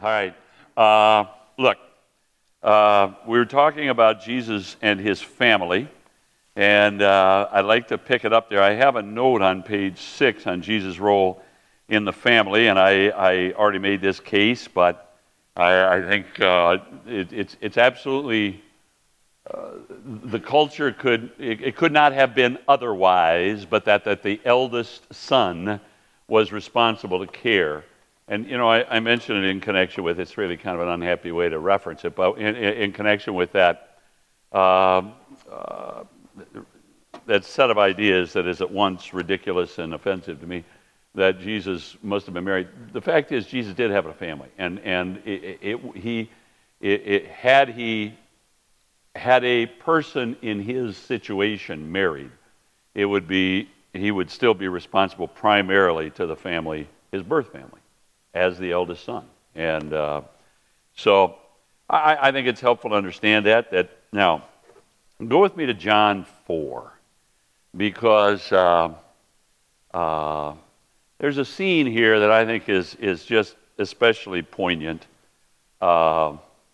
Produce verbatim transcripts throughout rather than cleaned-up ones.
right. Uh, look, uh, we were talking about Jesus and his family, and uh, I'd like to pick it up there. I have a note on page six on Jesus' role in the family, and I, I already made this case, but I, I think uh, it, it's, it's absolutely, uh, the culture could, it, it could not have been otherwise, but that, that the eldest son was responsible to care. And, you know, I, I mentioned it in connection with, it's really kind of an unhappy way to reference it, but in, in, in connection with that, uh, uh, that set of ideas that is at once ridiculous and offensive to me, that Jesus must have been married. The fact is, Jesus did have a family, and and it, it, he, it, it, had he had a person in his situation married, it would be he would still be responsible primarily to the family, his birth family, as the eldest son. And uh, so I, I think it's helpful to understand that. That now, go with me to John four, because uh, uh, there's a scene here that I think is, is just especially poignant, uh,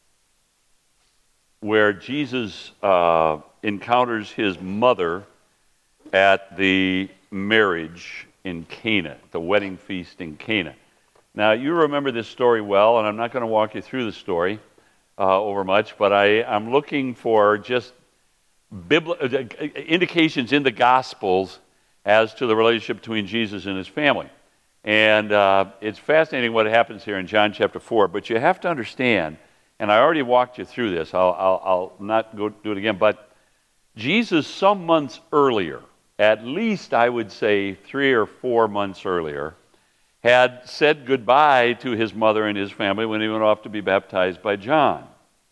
where Jesus uh, encounters his mother at the marriage in Cana, the wedding feast in Cana. Now, you remember this story well, and I'm not going to walk you through the story uh, over much, but I, I'm looking for just bibli- indications in the Gospels as to the relationship between Jesus and his family. And uh, it's fascinating what happens here in John chapter four, but you have to understand, and I already walked you through this, I'll, I'll, I'll not go do it again, but Jesus some months earlier, at least I would say three or four months earlier, had said goodbye to his mother and his family when he went off to be baptized by John.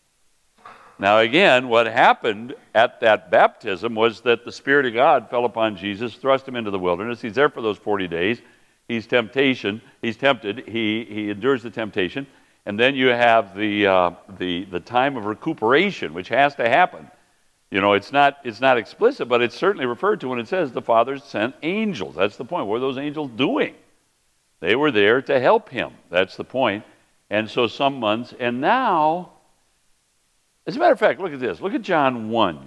Now again, what happened at that baptism was that the Spirit of God fell upon Jesus, thrust him into the wilderness. He's there for those forty days. He's temptation. He's tempted. He he endures the temptation, and then you have the uh, the the time of recuperation, which has to happen. You know, it's not it's not explicit, but it's certainly referred to when it says the Father sent angels. That's the point. What are those angels doing? They were there to help him. That's the point. And so some months, and now, as a matter of fact, look at this. Look at John one.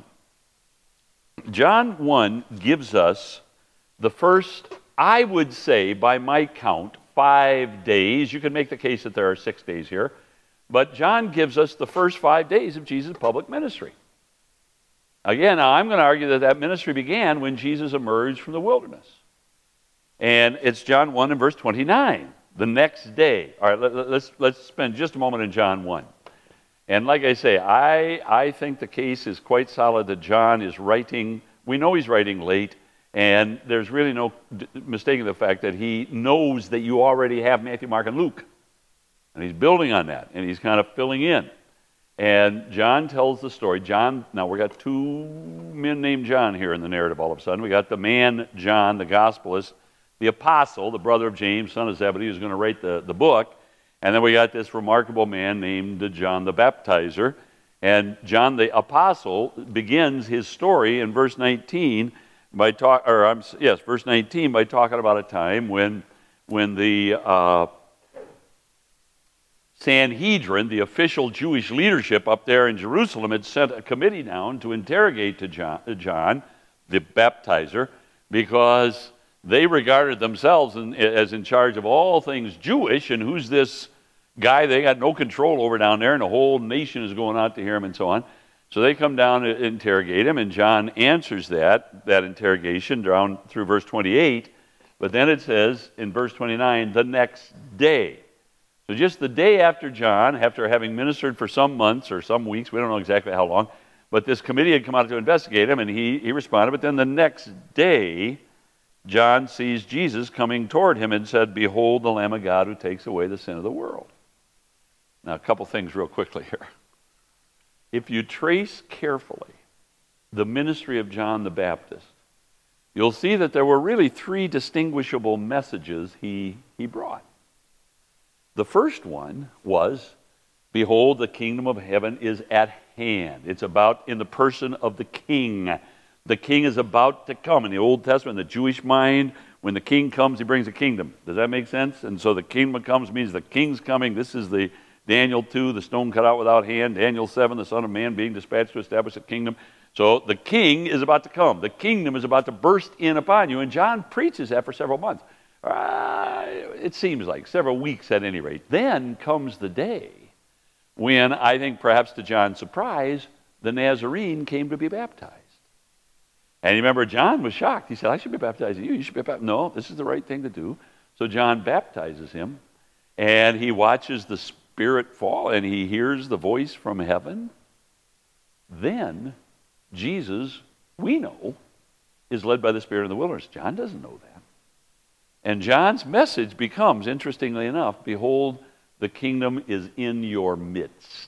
John one gives us the first, I would say, by my count, five days. You can make the case that there are six days here. But John gives us the first five days of Jesus' public ministry. Again, now I'm going to argue that that ministry began when Jesus emerged from the wilderness. And it's John one and verse twenty-nine, the next day. All right, let, let's, let's spend just a moment in John one. And like I say, I, I think the case is quite solid that John is writing, we know he's writing late, and there's really no d- mistaking the fact that he knows that you already have Matthew, Mark, and Luke. And he's building on that, and he's kind of filling in. And John tells the story. John, now we got two men named John here in the narrative all of a sudden. We got the man, John, the gospelist, the apostle, the brother of James, son of Zebedee, who's going to write the, the book. And then we got this remarkable man named John the Baptizer. And John the apostle begins his story in verse nineteen by talk, or I'm, yes, verse nineteen by talking about a time when, when the uh, Sanhedrin, the official Jewish leadership up there in Jerusalem, had sent a committee down to interrogate to John, John the Baptizer, because they regarded themselves in, as in charge of all things Jewish, and who's this guy they got no control over down there, and the whole nation is going out to hear him and so on. So they come down to interrogate him, and John answers that, that interrogation down through verse twenty-eight, but then it says in verse twenty-nine, the next day. So just the day after John, after having ministered for some months or some weeks, we don't know exactly how long, but this committee had come out to investigate him, and he, he responded, but then the next day, John sees Jesus coming toward him and said, behold the Lamb of God who takes away the sin of the world. Now, a couple things real quickly here. If you trace carefully the ministry of John the Baptist, you'll see that there were really three distinguishable messages he, he brought. The first one was, behold, the kingdom of heaven is at hand. It's about in the person of the king. The king is about to come. In the Old Testament, in the Jewish mind, when the king comes, he brings a kingdom. Does that make sense? And so the kingdom comes means the king's coming. This is the Daniel two, the stone cut out without hand. Daniel seven, the Son of Man being dispatched to establish a kingdom. So the king is about to come. The kingdom is about to burst in upon you. And John preaches that for several months. Uh, it seems like several weeks at any rate. Then comes the day when, I think perhaps to John's surprise, the Nazarene came to be baptized. And you remember, John was shocked. He said, I should be baptizing you. You should be baptized. No, this is the right thing to do. So John baptizes him, and he watches the Spirit fall, and he hears the voice from heaven. Then Jesus, we know, is led by the Spirit in the wilderness. John doesn't know that. And John's message becomes, interestingly enough, behold, the kingdom is in your midst.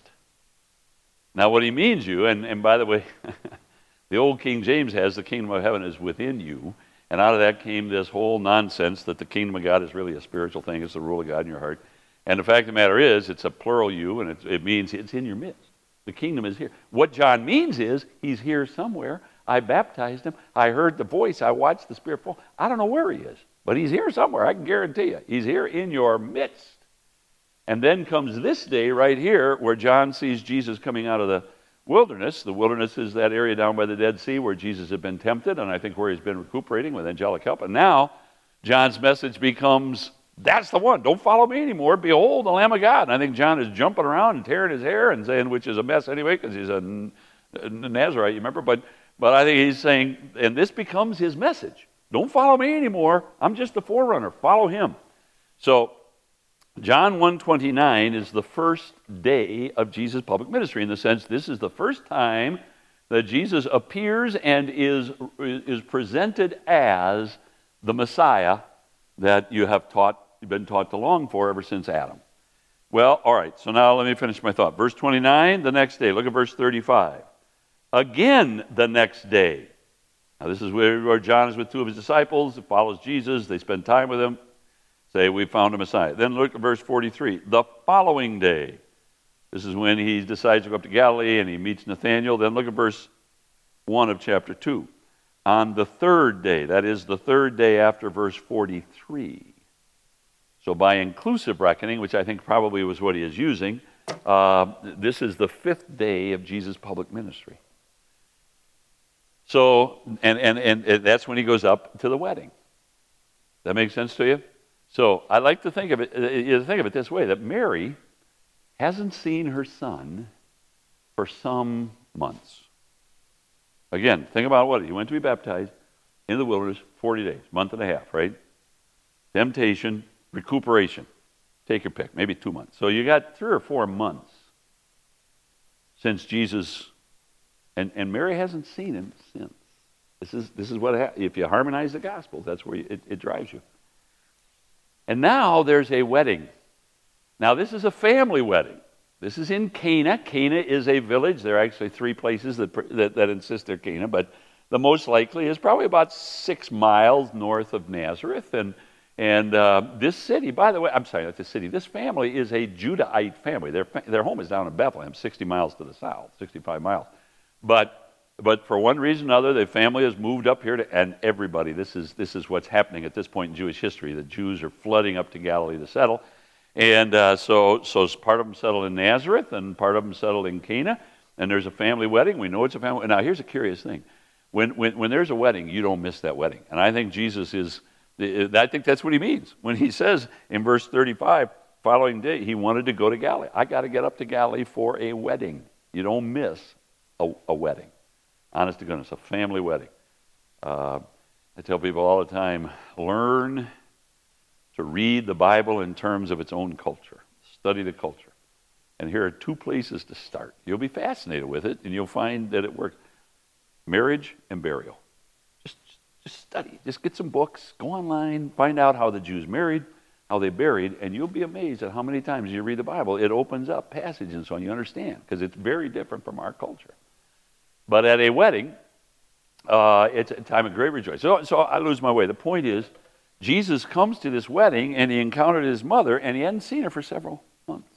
Now what he means you, and, and by the way, the old King James has the kingdom of heaven is within you, and out of that came this whole nonsense that the kingdom of God is really a spiritual thing. It's the rule of God in your heart. And the fact of the matter is, it's a plural you, and it, it means it's in your midst. The kingdom is here. What John means is, he's here somewhere. I baptized him. I heard the voice. I watched the Spirit fall. I don't know where he is, but he's here somewhere. I can guarantee you. He's here in your midst. And then comes this day right here where John sees Jesus coming out of the wilderness. The wilderness is that area down by the Dead Sea where Jesus had been tempted, and I think where he's been recuperating with angelic help. And now John's message becomes, that's the one. Don't follow me anymore. Behold, the Lamb of God. And I think John is jumping around and tearing his hair and saying, which is a mess anyway because he's a Nazarite, you remember? But, but I think he's saying, and this becomes his message. Don't follow me anymore. I'm just the forerunner. Follow him. So John one twenty-nine is the first day of Jesus' public ministry, in the sense this is the first time that Jesus appears and is, is presented as the Messiah that you have taught, been taught to long for ever since Adam. Well, all right, so now let me finish my thought. Verse twenty-nine, the next day. Look at verse thirty-five. Again the next day. Now this is where, where John is with two of his disciples, he follows Jesus, they spend time with him. Say, we found a Messiah. Then look at verse forty-three. The following day. This is when he decides to go up to Galilee and he meets Nathanael. Then look at verse one of chapter two. On the third day, that is the third day after verse forty-three. So by inclusive reckoning, which I think probably was what he is using, uh, this is the fifth day of Jesus' public ministry. So, and, and, and that's when he goes up to the wedding. That makes sense to you? So I like to think of it, uh, think of it this way, that Mary hasn't seen her son for some months. Again, think about what he went to be baptized in the wilderness, forty days, month and a half, right? Temptation, recuperation. Take your pick, maybe two months. So you got three or four months since Jesus, and, and Mary hasn't seen him since. This is this is what happens. If you harmonize the Gospels, that's where you, it, it drives you. And now there's a wedding. Now this is a family wedding. This is in Cana. Cana is a village. There are actually three places that, that, that insist they're Cana, but the most likely is probably about six miles north of Nazareth. And, and uh, this city, by the way, I'm sorry, not this city, this family is a Judahite family. Their, their home is down in Bethlehem, sixty miles to the south, sixty-five miles. But But for one reason or another, the family has moved up here, to, and everybody, this is this is what's happening at this point in Jewish history. The Jews are flooding up to Galilee to settle. And uh, so, so part of them settled in Nazareth, and part of them settled in Cana, and there's a family wedding. We know it's a family. Now, here's a curious thing. When, when, when there's a wedding, you don't miss that wedding. And I think Jesus is, I think that's what he means. When he says in verse thirty-five, following day, he wanted to go to Galilee. I got to get up to Galilee for a wedding. You don't miss a, a wedding. Honest to goodness, a family wedding. Uh, I tell people all the time, learn to read the Bible in terms of its own culture. Study the culture. And here are two places to start. You'll be fascinated with it, and you'll find that it works. Marriage and burial. Just, just study. Just get some books. Go online. Find out how the Jews married, how they buried, and you'll be amazed at how many times you read the Bible. It opens up passages and so on. You understand, because it's very different from our culture. But at a wedding, uh, it's a time of great rejoicing. So, so I lose my way. The point is, Jesus comes to this wedding, and he encountered his mother, and he hadn't seen her for several months.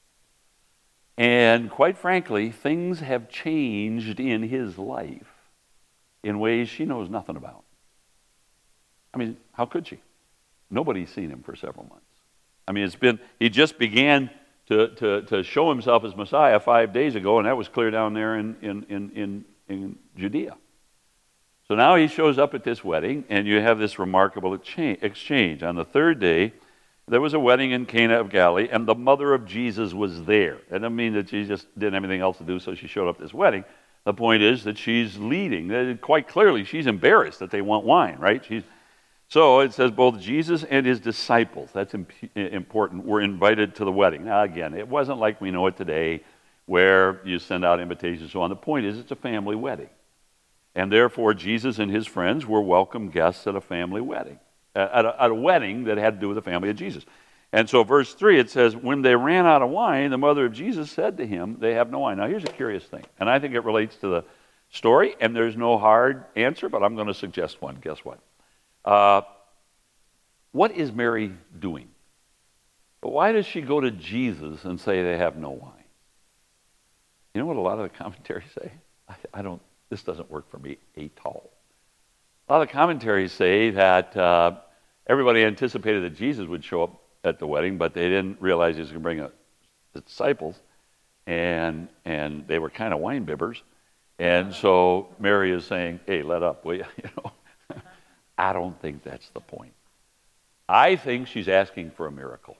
And quite frankly, things have changed in his life in ways she knows nothing about. I mean, how could she? Nobody's seen him for several months. I mean, it's been, he just began to, to, to show himself as Messiah five days ago, and that was clear down there in, in, in, in, in Judea. So now he shows up at this wedding, and you have this remarkable exchange. On the third day, there was a wedding in Cana of Galilee, and the mother of Jesus was there. That doesn't mean that she just didn't have anything else to do, so she showed up at this wedding. The point is that she's leading. Quite clearly, she's embarrassed that they want wine, right? She's, so it says both Jesus and his disciples, that's imp- important, were invited to the wedding. Now, again, it wasn't like we know it today where you send out invitations and so on. The point is it's a family wedding. And therefore, Jesus and his friends were welcome guests at a family wedding. At a, at a wedding that had to do with the family of Jesus. And so verse three, it says, when they ran out of wine, the mother of Jesus said to him, they have no wine. Now here's a curious thing, and I think it relates to the story, and there's no hard answer, but I'm going to suggest one. Guess what? Uh, what is Mary doing? Why does she go to Jesus and say they have no wine? You know what a lot of the commentaries say? I, I don't, this doesn't work for me at all. A lot of the commentaries say that uh, everybody anticipated that Jesus would show up at the wedding, but they didn't realize he was going to bring a, the disciples, and and they were kind of wine bibbers, and so Mary is saying, "Hey, let up, will you?" You know, I don't think that's the point. I think she's asking for a miracle.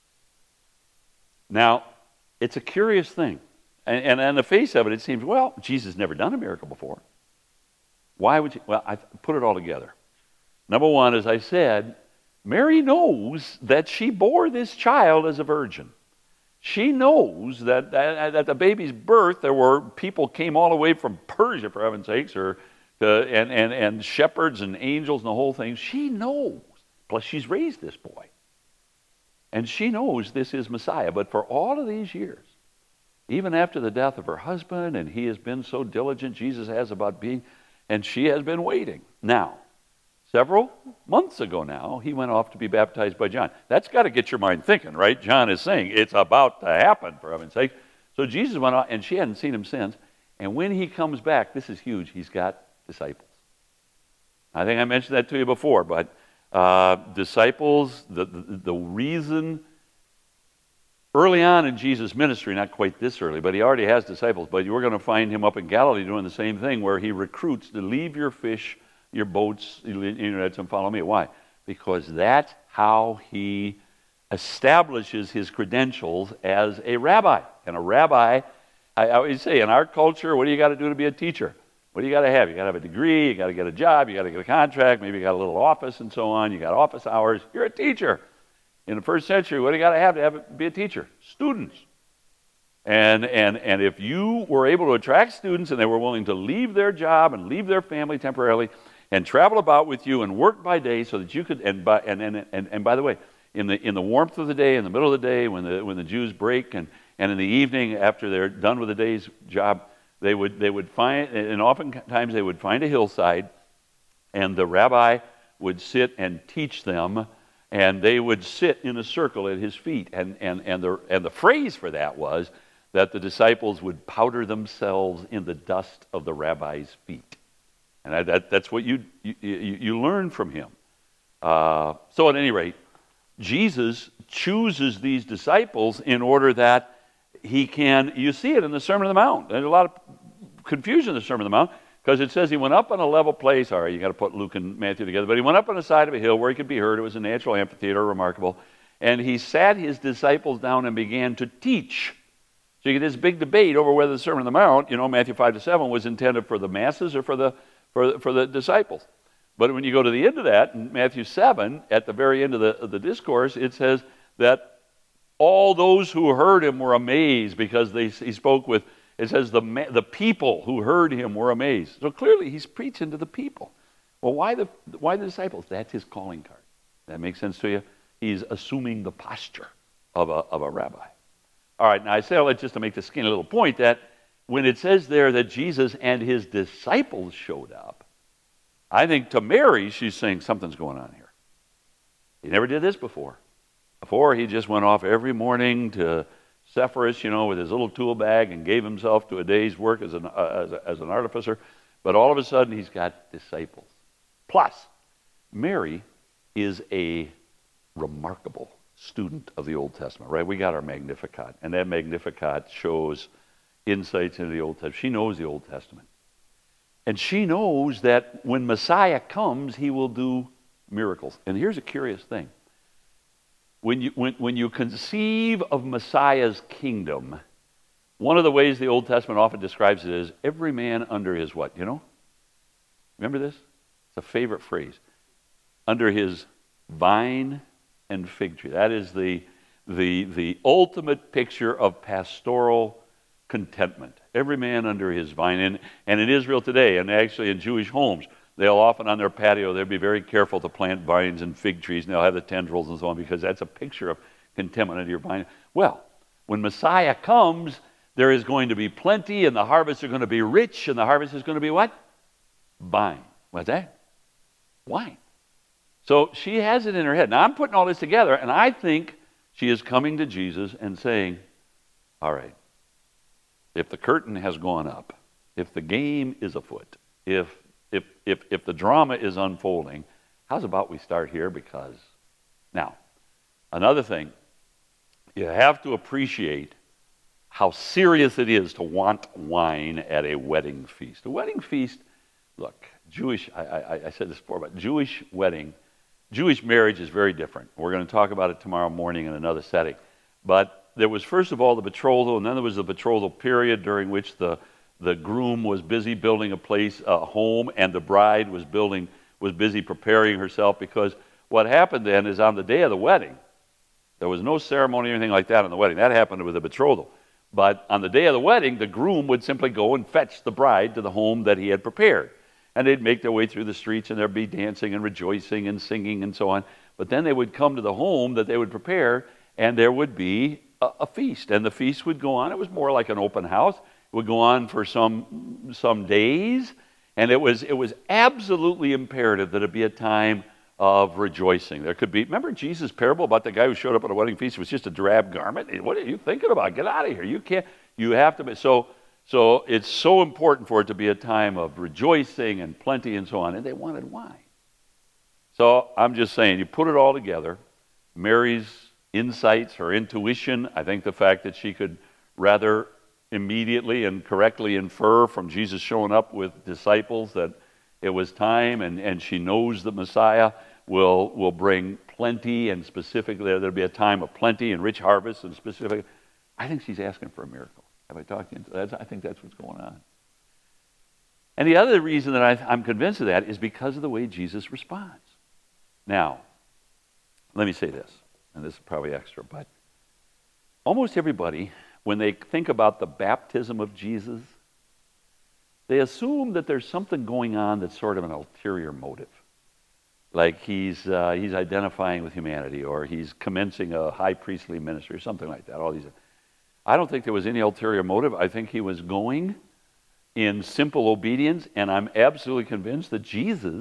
Now, it's a curious thing, and, and on the face of it, it seems, well, Jesus never done a miracle before. Why would you? Well, I put it all together. Number one, as I said, Mary knows that she bore this child as a virgin. She knows that, that at the baby's birth, there were people came all the way from Persia, for heaven's sakes, or uh, and, and, and shepherds and angels and the whole thing. She knows. Plus, she's raised this boy. And she knows this is Messiah. But for all of these years, even after the death of her husband, and he has been so diligent, Jesus has, about being, and she has been waiting. Now, several months ago now, he went off to be baptized by John. That's got to get your mind thinking, right? John is saying it's about to happen, for heaven's sake. So Jesus went off, and she hadn't seen him since. And when he comes back, this is huge, he's got disciples. I think I mentioned that to you before, but uh, disciples, the, the, the reason early on in Jesus' ministry, not quite this early, but he already has disciples, but you're going to find him up in Galilee doing the same thing, where he recruits to leave your fish, your boats, your nets, and follow me. Why? Because that's how he establishes his credentials as a rabbi. And a rabbi, I always say, in our culture, what do you got to do to be a teacher? What do you got to have? You got to have a degree, you got to get a job, you got to get a contract, maybe you got a little office and so on, you got office hours, you're a teacher. In the first century, what do you got to have to have be a teacher? Students. And, and, and if you were able to attract students and they were willing to leave their job and leave their family temporarily and travel about with you and work by day so that you could, and by, and, and, and, and by the way, in the, in the warmth of the day, in the middle of the day, when the, when the Jews break, and, and in the evening after they're done with the day's job, they would, they would find, and oftentimes they would find a hillside, and the rabbi would sit and teach them, and they would sit in a circle at his feet. And, and, and, the, and the phrase for that was that the disciples would powder themselves in the dust of the rabbi's feet. And I, that, that's what you, you, you learn from him. Uh, so at any rate, Jesus chooses these disciples in order that he can, you see it in the Sermon on the Mount. There's a lot of confusion in the Sermon on the Mount, because it says he went up on a level place. All right, you got to put Luke and Matthew together. But he went up on the side of a hill where he could be heard. It was a natural amphitheater, remarkable. And he sat his disciples down and began to teach. So you get this big debate over whether the Sermon on the Mount, you know, Matthew five to seven, was intended for the masses or for the for, for the disciples. But when you go to the end of that, in Matthew seven, at the very end of the, of the discourse, it says that all those who heard him were amazed, because they, he spoke with, it says the, the people who heard him were amazed. So clearly he's preaching to the people. Well, why the, why the disciples? That's his calling card. That makes sense to you? He's assuming the posture of a, of a rabbi. All right, now I say all that just to make the skinny little point that when it says there that Jesus and his disciples showed up, I think to Mary, she's saying something's going on here. He never did this before. Before, he just went off every morning to Sepphoris, you know, with his little tool bag and gave himself to a day's work as an, uh, as, a, as an artificer. But all of a sudden, he's got disciples. Plus, Mary is a remarkable student of the Old Testament, right? We got our Magnificat, and that Magnificat shows insights into the Old Testament. She knows the Old Testament. And she knows that when Messiah comes, he will do miracles. And here's a curious thing. When you, when, when you conceive of Messiah's kingdom, one of the ways the Old Testament often describes it is every man under his what, you know? Remember this? It's a favorite phrase. Under his vine and fig tree. That is the, the, the ultimate picture of pastoral contentment. Every man under his vine. And, and in Israel today, and actually in Jewish homes, they'll often on their patio, they'll be very careful to plant vines and fig trees, and they'll have the tendrils and so on, because that's a picture of contentment under your vine. Well, when Messiah comes, there is going to be plenty, and the harvests are going to be rich, and the harvest is going to be what? Vine. What's that? Wine. So she has it in her head. Now, I'm putting all this together, and I think she is coming to Jesus and saying, all right, if the curtain has gone up, if the game is afoot, if if if if the drama is unfolding, how's about we start here? Because now, another thing, you have to appreciate how serious it is to want wine at a wedding feast. A wedding feast, look, Jewish, I, I, I said this before, but Jewish wedding, Jewish marriage is very different. We're going to talk about it tomorrow morning in another setting. But there was, first of all, the betrothal, and then there was the betrothal period during which the, the groom was busy building a place, a home, and the bride was building, was busy preparing herself, because what happened then is on the day of the wedding, there was no ceremony or anything like that on the wedding. That happened with the betrothal. But on the day of the wedding, the groom would simply go and fetch the bride to the home that he had prepared. And they'd make their way through the streets, and there'd be dancing and rejoicing and singing and so on. But then they would come to the home that they would prepare, and there would be a, a feast. And the feast would go on. It was more like an open house. It would go on for some some days. And it was it was absolutely imperative that it be a time of rejoicing. There could be, remember Jesus' parable about the guy who showed up at a wedding feast? It was just a drab garment. What are you thinking about? Get out of here. You can't, you have to be, so, so it's so important for it to be a time of rejoicing and plenty and so on. And they wanted wine. So I'm just saying, you put it all together, Mary's insights, her intuition, I think the fact that she could rather immediately and correctly infer from Jesus showing up with disciples that it was time, and, and she knows the Messiah will will bring plenty, and specifically there'll be a time of plenty and rich harvest, and specific. I think she's asking for a miracle. Have I talked into that? I think that's what's going on. And the other reason that I, I'm convinced of that is because of the way Jesus responds. Now, let me say this, and this is probably extra, but almost everybody, when they think about the baptism of Jesus, they assume that there's something going on that's sort of an ulterior motive. Like he's uh, he's identifying with humanity, or he's commencing a high priestly ministry, or something like that. All these. I don't think there was any ulterior motive. I think he was going in simple obedience, and I'm absolutely convinced that Jesus,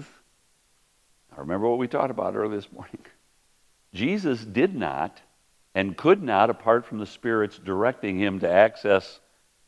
I remember what we talked about earlier this morning, Jesus did not and could not, apart from the Spirit's directing him to access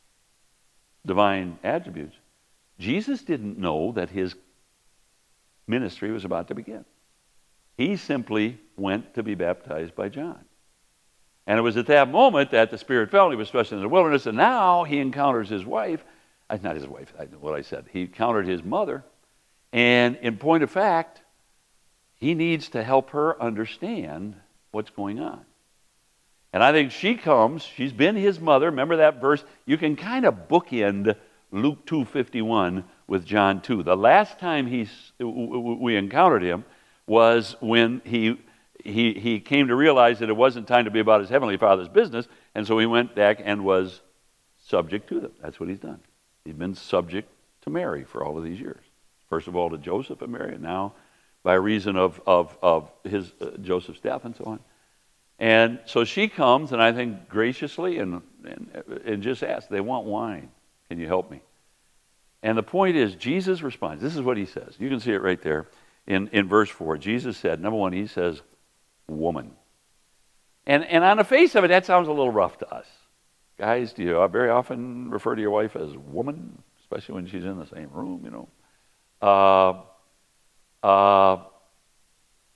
divine attributes, Jesus didn't know that his ministry was about to begin. He simply went to be baptized by John. And it was at that moment that the Spirit fell, and he was thrust into the wilderness, and now he encounters his wife. Uh, not his wife, I know what I said. He encountered his mother, and in point of fact, he needs to help her understand what's going on. And I think she comes, she's been his mother. Remember that verse? You can kind of bookend Luke two fifty-one with John two. The last time he's, we encountered him was when he, he, he came to realize that it wasn't time to be about his heavenly Father's business, and so he went back and was subject to them. That's what he's done. He's been subject to Mary for all of these years. First of all to Joseph and Mary, and now by reason of, of, of his uh, Joseph's death and so on. And so she comes, and I think graciously, and, and, and just asks, they want wine. Can you help me? And the point is, Jesus responds. This is what he says. You can see it right there in, in verse four. Jesus said, number one, he says, woman. And, and on the face of it, that sounds a little rough to us. Guys, do you very often refer to your wife as woman, especially when she's in the same room, you know? Uh, uh,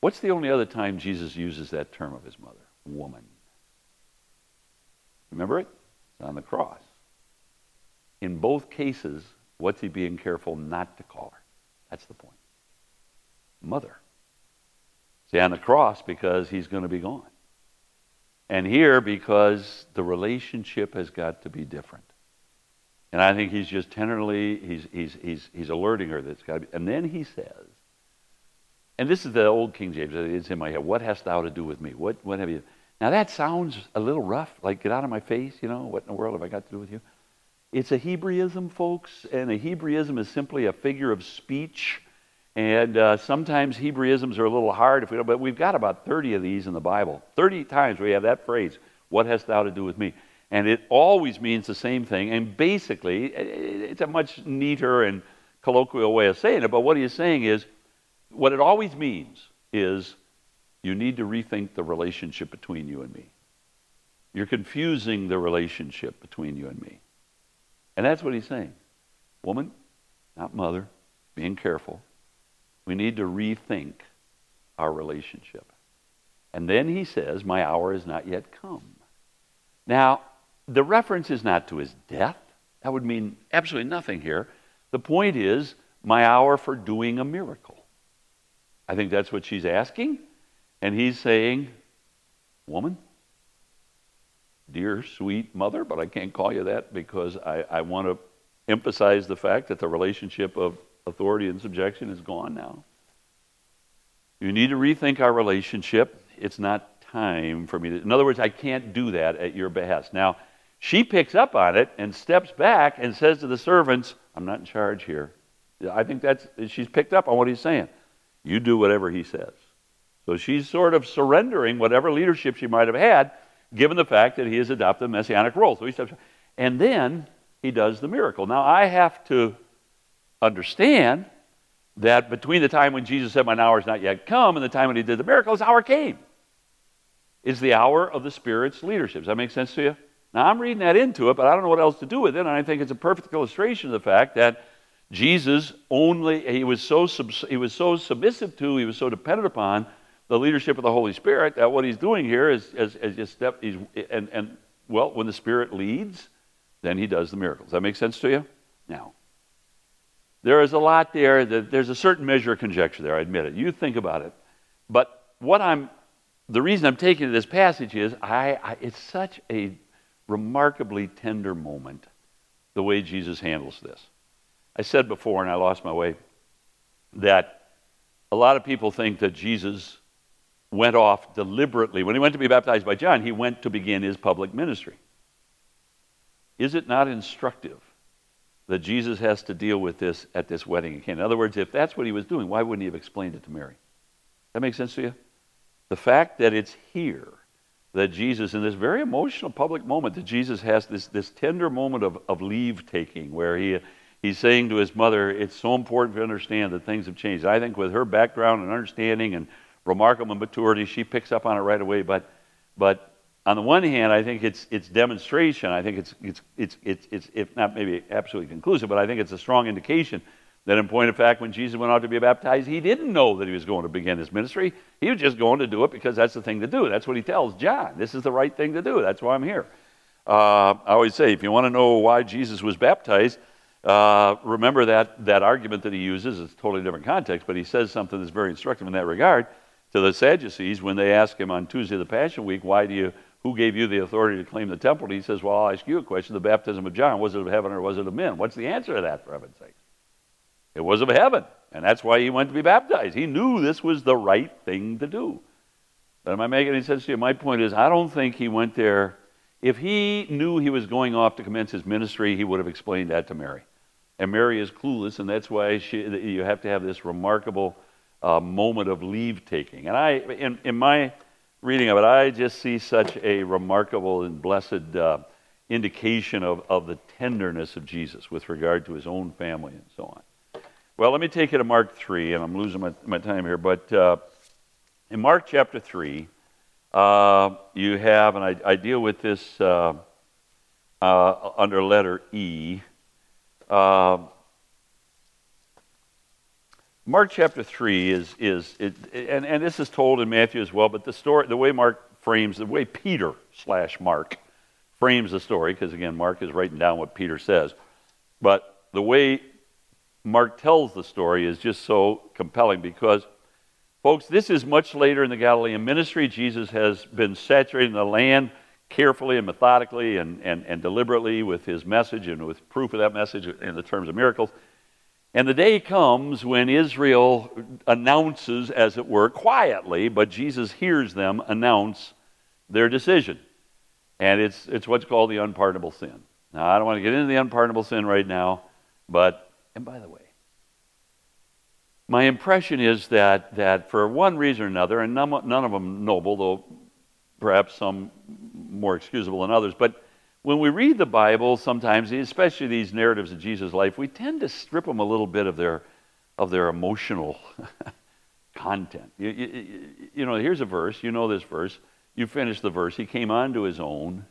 What's the only other time Jesus uses that term of his mother? Woman. Remember it? It's on the cross. In both cases, what's he being careful not to call her? That's the point. Mother. See, on the cross, because he's going to be gone. And here, because the relationship has got to be different. And I think he's just tenderly, he's, he's, he's, he's alerting her that it's got to be. And then he says, and this is the old King James, it's in my head, what hast thou to do with me? What, what have you? Now that sounds a little rough, like get out of my face, you know, what in the world have I got to do with you? It's a Hebraism, folks, and a Hebraism is simply a figure of speech. And uh, sometimes Hebraisms are a little hard, if we don't, but we've got about thirty of these in the Bible. thirty times we have that phrase, what hast thou to do with me? And it always means the same thing. And basically, it's a much neater and colloquial way of saying it, but what he is saying is, what it always means is you need to rethink the relationship between you and me. You're confusing the relationship between you and me. And that's what he's saying. Woman, not mother, being careful. We need to rethink our relationship. And then he says, my hour has not yet come. Now, the reference is not to his death. That would mean absolutely nothing here. The point is, my hour for doing a miracle. I think that's what she's asking. And he's saying, woman, dear, sweet mother, but I can't call you that because I, I want to emphasize the fact that the relationship of authority and subjection is gone now. You need to rethink our relationship. It's not time for me to... In other words, I can't do that at your behest. Now, she picks up on it and steps back and says to the servants, I'm not in charge here. I think that's... She's picked up on what he's saying. You do whatever he says. So she's sort of surrendering whatever leadership she might have had, given the fact that he has adopted a messianic role. So he steps, and then he does the miracle. Now I have to understand that between the time when Jesus said, my hour is not yet come, and the time when he did the miracle, his hour came. It's the hour of the Spirit's leadership. Does that make sense to you? Now I'm reading that into it, but I don't know what else to do with it, and I think it's a perfect illustration of the fact that Jesus only, he was so he was so submissive to, he was so dependent upon the leadership of the Holy Spirit that what he's doing here is, as, as you step, he's, and, and well, when the Spirit leads, then he does the miracles. Does that make sense to you? Now, there is a lot there, that there's a certain measure of conjecture there, I admit it. You think about it. But what I'm, the reason I'm taking to this passage is, I, I it's such a remarkably tender moment, the way Jesus handles this. I said before, and I lost my way, that a lot of people think that Jesus went off deliberately. When he went to be baptized by John, he went to begin his public ministry. Is it not instructive that Jesus has to deal with this at this wedding in Cana? In other words, if that's what he was doing, why wouldn't he have explained it to Mary? That make sense to you? The fact that it's here that Jesus, in this very emotional public moment, that Jesus has this, this tender moment of, of leave-taking where he... He's saying to his mother, it's so important to understand that things have changed. I think with her background and understanding and remarkable maturity, she picks up on it right away. But, but on the one hand, I think it's it's demonstration. I think it's it's it's it's, it's if not maybe absolutely conclusive, but I think it's a strong indication that in point of fact, when Jesus went out to be baptized, he didn't know that he was going to begin his ministry. He was just going to do it because that's the thing to do. That's what he tells John. This is the right thing to do. That's why I'm here. Uh, I always say, if you want to know why Jesus was baptized, Uh, remember that, that argument that he uses. It's a totally different context, but he says something that's very instructive in that regard to the Sadducees when they ask him on Tuesday of the Passion Week, why do you, who gave you the authority to claim the temple? And he says, well, I'll ask you a question. The baptism of John, was it of heaven or was it of men? What's the answer to that, for heaven's sake? It was of heaven, and that's why he went to be baptized. He knew this was the right thing to do. But am I making any sense to you? My point is, I don't think he went there. If he knew he was going off to commence his ministry, he would have explained that to Mary. And Mary is clueless, and that's why she, you have to have this remarkable uh, moment of leave-taking. And I, in, in my reading of it, I just see such a remarkable and blessed uh, indication of, of the tenderness of Jesus with regard to his own family and so on. Well, let me take you to Mark three, and I'm losing my, my time here, but uh, in Mark chapter three, uh, you have, and I, I deal with this uh, uh, under letter E, Uh, Mark chapter three is, is it, and, and this is told in Matthew as well, but the story, the way Mark frames, the way Peter slash Mark frames the story, because again, Mark is writing down what Peter says, but the way Mark tells the story is just so compelling because, folks, this is much later in the Galilean ministry. Jesus has been saturating the land carefully and methodically and, and, and deliberately with his message and with proof of that message in the terms of miracles. And the day comes when Israel announces, as it were, quietly, but Jesus hears them announce their decision. And it's, it's what's called the unpardonable sin. Now, I don't want to get into the unpardonable sin right now, but, and by the way, my impression is that, that for one reason or another, and none, none of them noble, though perhaps some more excusable than others, but when we read the Bible, sometimes, especially these narratives of Jesus' life, we tend to strip them a little bit of their of their emotional content. You, you, you know, here's a verse. You know this verse. You finish the verse. He came on to his own.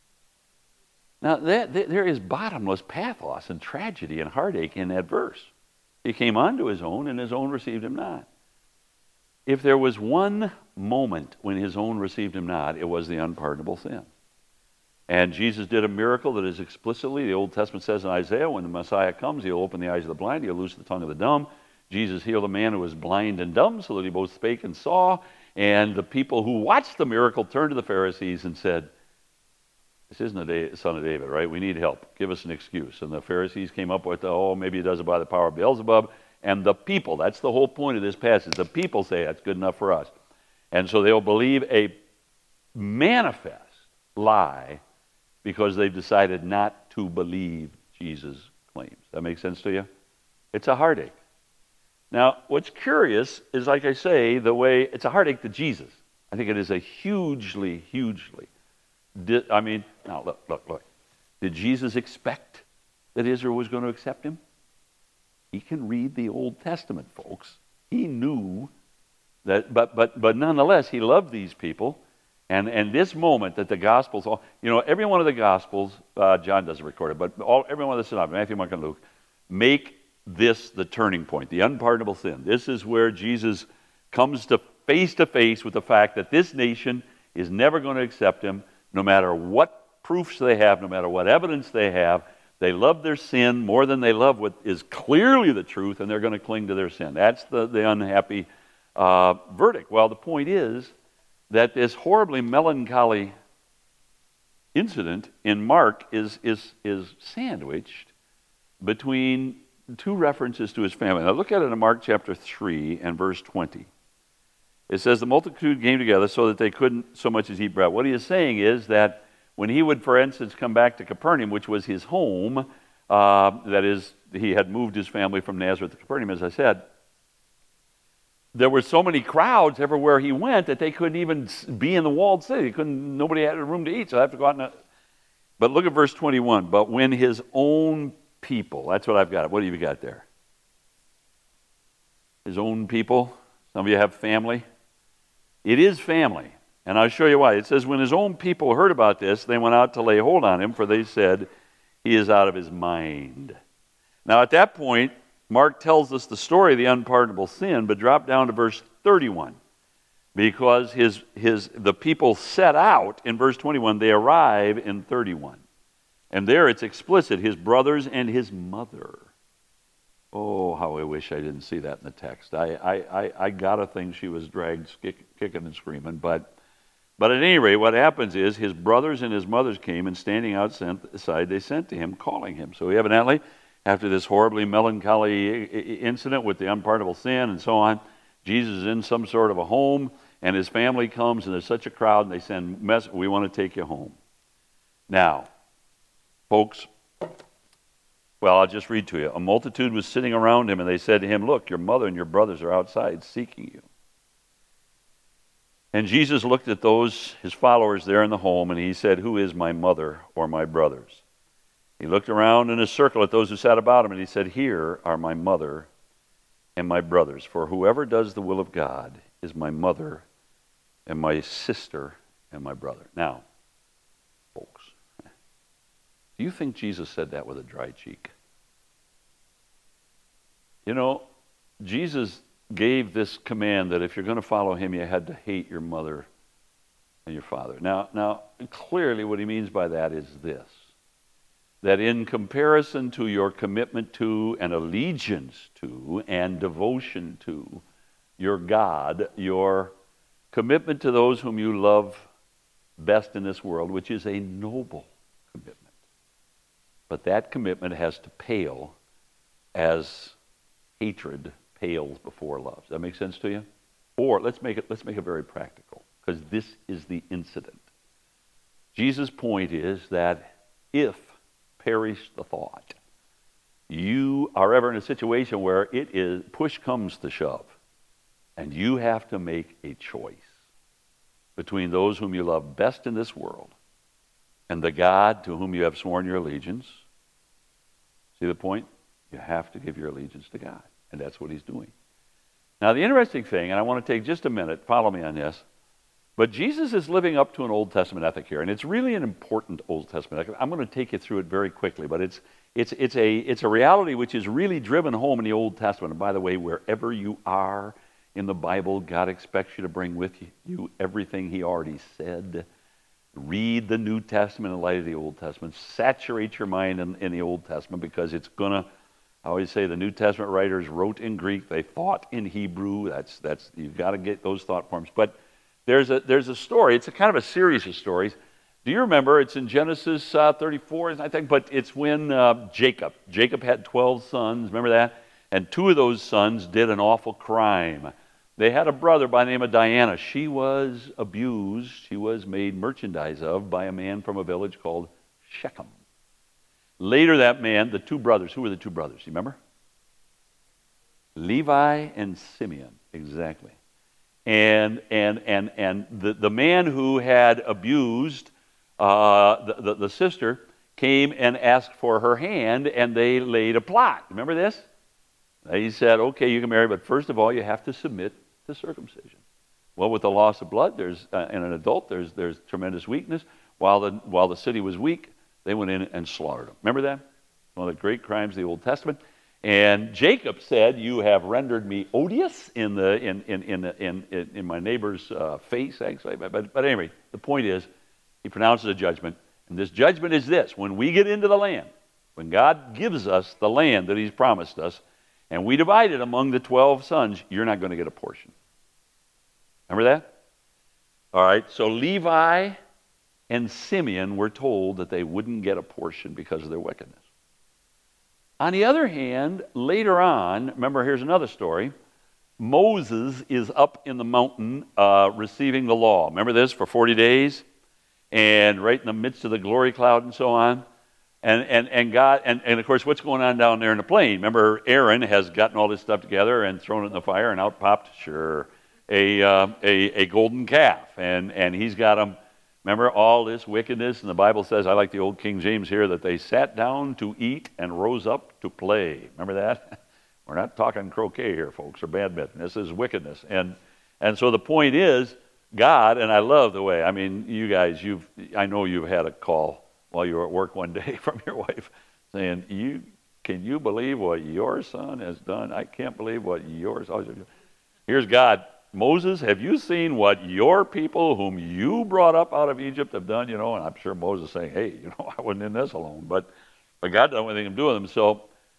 Now, that, that, there is bottomless pathos and tragedy and heartache in that verse. He came on to his own, and his own received him not. If there was one moment when his own received him not, it was the unpardonable sin. And Jesus did a miracle that is explicitly, the Old Testament says in Isaiah, when the Messiah comes, he'll open the eyes of the blind, he'll loose the tongue of the dumb. Jesus healed a man who was blind and dumb so that he both spake and saw. And the people who watched the miracle turned to the Pharisees and said, this isn't a son of David, right? We need help. Give us an excuse. And the Pharisees came up with, oh, maybe he does it by the power of Beelzebub. And the people, that's the whole point of this passage, the people say that's good enough for us. And so they'll believe a manifest lie because they've decided not to believe Jesus' claims. That makes sense to you? It's a heartache. Now, what's curious is, like I say, the way, it's a heartache to Jesus. I think it is a hugely, hugely, di- I mean, now look, look, look. Did Jesus expect that Israel was going to accept him? He can read the Old Testament, folks. He knew that, but but but nonetheless, he loved these people. And and this moment that the Gospels, all, you know, every one of the Gospels, uh, John doesn't record it, but all every one of the Synoptics, Matthew, Mark, and Luke, make this the turning point, the unpardonable sin. This is where Jesus comes to face to face with the fact that this nation is never going to accept him, no matter what proofs they have, no matter what evidence they have. They love their sin more than they love what is clearly the truth, and they're going to cling to their sin. That's the, the unhappy uh, verdict. Well, the point is that this horribly melancholy incident in Mark is, is, is sandwiched between two references to his family. Now look at it in Mark chapter three and verse twenty. It says, the multitude came together so that they couldn't so much as eat bread. What he is saying is that when he would, for instance, come back to Capernaum, which was his home, uh, that is, he had moved his family from Nazareth to Capernaum, as I said, there were so many crowds everywhere he went that they couldn't even be in the walled city. Couldn't, nobody had a room to eat, so they have to go out. And, but look at verse twenty-one. But when his own people, that's what I've got. What have you got there? His own people. Some of you have family. It is family. And I'll show you why. It says, when his own people heard about this, they went out to lay hold on him, for they said, he is out of his mind. Now at that point, Mark tells us the story of the unpardonable sin, but drop down to verse thirty-one. Because his, his, the people set out in verse twenty-one, they arrive in thirty-one. And there it's explicit, his brothers and his mother. Oh, how I wish I didn't see that in the text. I, I, I, I gotta think she was dragged kick, kicking and screaming. But, but at any rate, what happens is his brothers and his mothers came, and standing outside, they sent to him, calling him. So evidently, after this horribly melancholy incident with the unpardonable sin and so on, Jesus is in some sort of a home, and his family comes, and there's such a crowd, and they send, mess, we want to take you home. Now, folks, well, I'll just read to you. A multitude was sitting around him, and they said to him, look, your mother and your brothers are outside seeking you. And Jesus looked at those, his followers there in the home, and he said, who is my mother or my brothers? He looked around in a circle at those who sat about him, and he said, here are my mother and my brothers. For whoever does the will of God is my mother and my sister and my brother. Now, folks, do you think Jesus said that with a dry cheek? You know, Jesus gave this command that if you're going to follow him, you had to hate your mother and your father. Now, now, clearly what he means by that is this, that in comparison to your commitment to and allegiance to and devotion to your God, your commitment to those whom you love best in this world, which is a noble commitment. But that commitment has to pale as hatred pales before love. Does that make sense to you? Or let's make it let's make it very practical, because this is the incident. Jesus' point is that if, perish the thought, you are ever in a situation where it is push comes to shove, and you have to make a choice between those whom you love best in this world and the God to whom you have sworn your allegiance. See the point? You have to give your allegiance to God, and that's what he's doing. Now, the interesting thing, and I want to take just a minute, follow me on this, but Jesus is living up to an Old Testament ethic here, and it's really an important Old Testament ethic. I'm going to take you through it very quickly, but it's it's it's a it's a reality which is really driven home in the Old Testament. And by the way, wherever you are in the Bible, God expects you to bring with you everything he already said. Read the New Testament in light of the Old Testament. Saturate your mind in, in the Old Testament, because it's going to, I always say the New Testament writers wrote in Greek, they thought in Hebrew. That's, that's you've got to get those thought forms. But there's a, there's a story. It's a kind of a series of stories. Do you remember? It's in Genesis uh, thirty-four, I think, but it's when uh, Jacob. Jacob had twelve sons, remember that? And two of those sons did an awful crime. They had a brother by the name of Diana. She was abused. She was made merchandise of by a man from a village called Shechem. Later that man, the two brothers, who were the two brothers? You remember? Levi and Simeon, exactly. And and and and the, the man who had abused uh, the, the, the sister came and asked for her hand, and they laid a plot. Remember this? He said, okay, you can marry, but first of all, you have to submit to circumcision. Well, with the loss of blood, there's uh, in an adult, there's there's tremendous weakness. While the while the city was weak, they went in and slaughtered them. Remember that? One of the great crimes of the Old Testament. And Jacob said, "You have rendered me odious in the in in in in, in, in my neighbor's uh, face." Actually, but, but but anyway, the point is, he pronounces a judgment, and this judgment is this: when we get into the land, when God gives us the land that He's promised us, and we divide it among the twelve sons, you're not going to get a portion. Remember that? All right. So Levi and Simeon were told that they wouldn't get a portion because of their wickedness. On the other hand, later on, remember, here's another story. Moses is up in the mountain uh, receiving the law. Remember this? For forty days, and right in the midst of the glory cloud and so on. And and and God and, and of course, what's going on down there in the plain? Remember, Aaron has gotten all this stuff together and thrown it in the fire, and out popped, sure, a uh, a, a golden calf, and and he's got them. Remember all this wickedness, and the Bible says, I like the old King James here, that they sat down to eat and rose up to play. Remember that? We're not talking croquet here, folks, or badminton. This is wickedness. And and so the point is, God, and I love the way, I mean, you guys, you've, I know you've had a call while you were at work one day from your wife saying, "You can you believe what your son has done? I can't believe what yours." Oh, here's God. Moses, have you seen what your people whom you brought up out of Egypt have done? You know, and I'm sure Moses saying, "Hey, you know, I wasn't in this alone." But but God doesn't want anything to do with them. So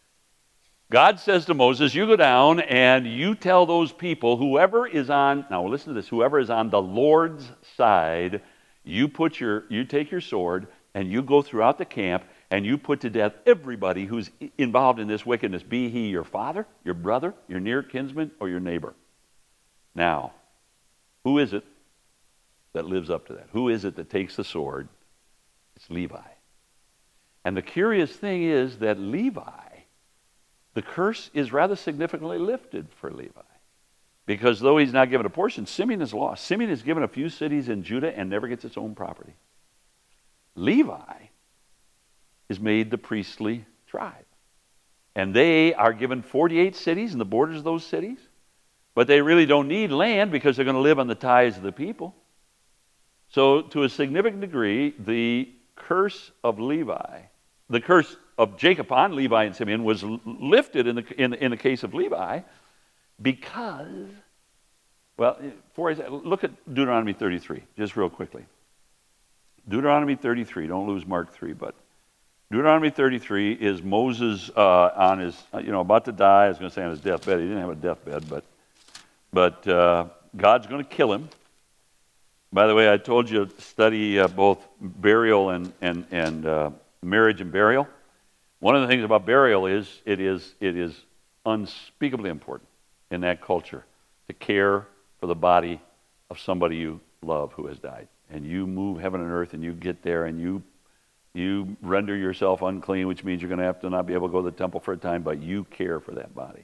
God says to Moses, "You go down and you tell those people, whoever is on," now listen to this, whoever is on the Lord's side, you put your you take your sword and you go throughout the camp and you put to death everybody who's involved in this wickedness, be he your father, your brother, your near kinsman, or your neighbor. Now, who is it that lives up to that? Who is it that takes the sword? It's Levi. And the curious thing is that Levi, the curse is rather significantly lifted for Levi. Because though he's not given a portion, Simeon is lost. Simeon is given a few cities in Judah and never gets its own property. Levi is made the priestly tribe. And they are given forty-eight cities and the borders of those cities. But they really don't need land because they're going to live on the tithes of the people. So to a significant degree, the curse of Levi, the curse of Jacob on Levi and Simeon was lifted in the, in, in the case of Levi, Because, well, before I say, look at Deuteronomy thirty-three, just real quickly. Deuteronomy thirty-three, don't lose Mark three, but Deuteronomy thirty-three is Moses uh, on his, you know, about to die. I was going to say on his deathbed. He didn't have a deathbed, but but uh, God's going to kill him. By the way, I told you to study uh, both burial and and and uh, marriage and burial. One of the things about burial is it is it is unspeakably important in that culture to care for the body of somebody you love who has died, and you move heaven and earth, and you get there, and you. You render yourself unclean, which means you're going to have to not be able to go to the temple for a time, but you care for that body.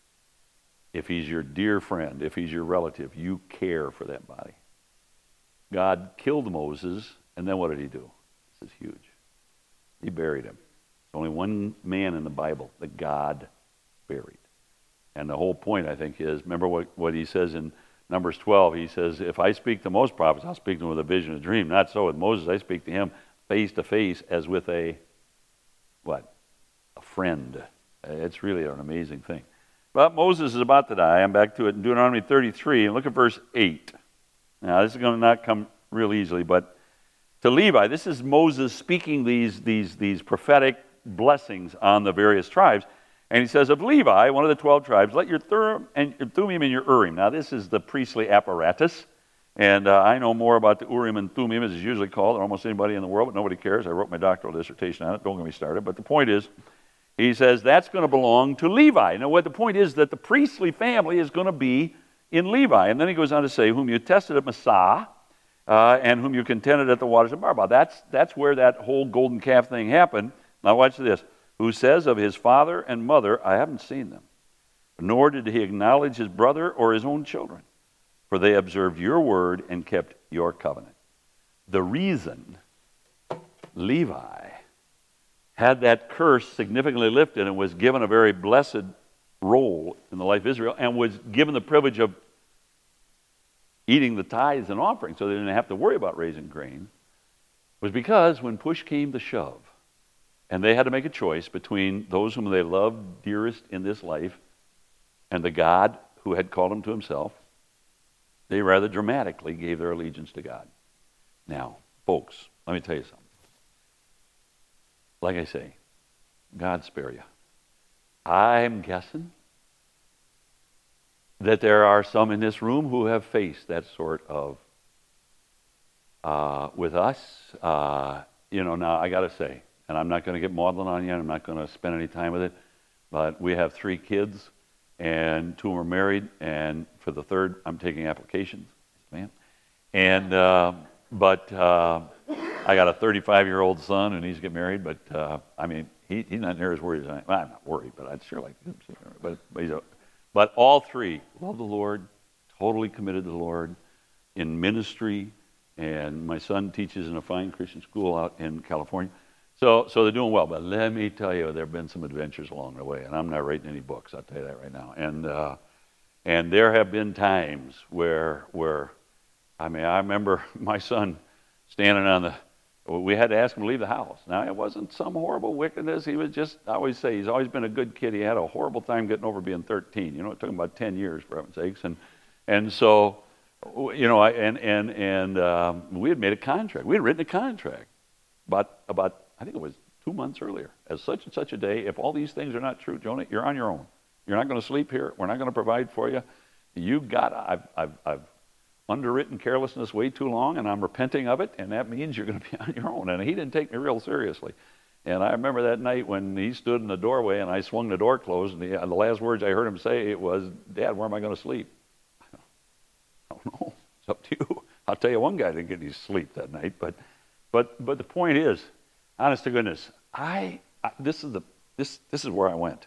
If he's your dear friend, if he's your relative, you care for that body. God killed Moses, and then what did he do? This is huge. He buried him. There's only one man in the Bible that God buried. And the whole point, I think, is, remember what, what he says in Numbers twelve? He says, if I speak to most prophets, I'll speak to them with a vision, a dream. Not so with Moses. I speak to him face to face as with a, what? A friend. It's really an amazing thing. But Moses is about to die. I'm back to it in Deuteronomy thirty-three, and look at verse eight. Now, this is going to not come real easily, but to Levi, this is Moses speaking these, these, these prophetic blessings on the various tribes. And he says, of Levi, one of the twelve tribes, let your Thummim and your Thummim and your Urim. Now, this is the priestly apparatus. And uh, I know more about the Urim and Thummim, as it's usually called, than almost anybody in the world, but nobody cares. I wrote my doctoral dissertation on it. Don't get me started. But the point is, he says that's going to belong to Levi. Now, what the point is that the priestly family is going to be in Levi. And then he goes on to say, whom you tested at Massah, uh, and whom you contended at the waters of Meribah. That's, that's where that whole golden calf thing happened. Now, watch this. Who says of his father and mother, I haven't seen them, nor did he acknowledge his brother or his own children. For they observed your word and kept your covenant. The reason Levi had that curse significantly lifted and was given a very blessed role in the life of Israel and was given the privilege of eating the tithes and offerings so they didn't have to worry about raising grain was because when push came to shove and they had to make a choice between those whom they loved dearest in this life and the God who had called them to himself, they rather dramatically gave their allegiance to God. Now, folks, let me tell you something. Like I say, God spare you. I'm guessing that there are some in this room who have faced that sort of, uh, with us, uh, you know, now I got to say, and I'm not going to get maudlin on you, and I'm not going to spend any time with it, but we have three kids, and two of them are married, and for the third, I'm taking applications, man. And uh, but uh, I got a thirty-five-year-old son, and he's getting married. But uh, I mean, he, he's not near as worried as I am. Well, I'm not worried, but I'd sure like to. But but, he's a, but all three love the Lord, totally committed to the Lord in ministry. And my son teaches in a fine Christian school out in California. So, so they're doing well, but let me tell you, there have been some adventures along the way, and I'm not writing any books. I'll tell you that right now. And uh, and there have been times where where, I mean, I remember my son standing on the. We had to ask him to leave the house. Now it wasn't some horrible wickedness. He was just. I always say he's always been a good kid. He had a horrible time getting over being thirteen. You know, it took him about ten years, for heaven's sakes. And and so, you know, I, and and and um, we had made a contract. We had written a contract, about about. I think it was two months earlier, as such and such a day, if all these things are not true, Jonah, you're on your own. You're not going to sleep here. We're not going to provide for you. You've got, I've, I've, I've underwritten carelessness way too long, and I'm repenting of it, and that means you're going to be on your own. And he didn't take me real seriously. And I remember that night when he stood in the doorway, and I swung the door closed, and the, and the last words I heard him say it was, Dad, where am I going to sleep? I don't know. It's up to you. I'll tell you, one guy didn't get any sleep that night, but, but, but the point is, honest to goodness, I, I this is the this this is where I went.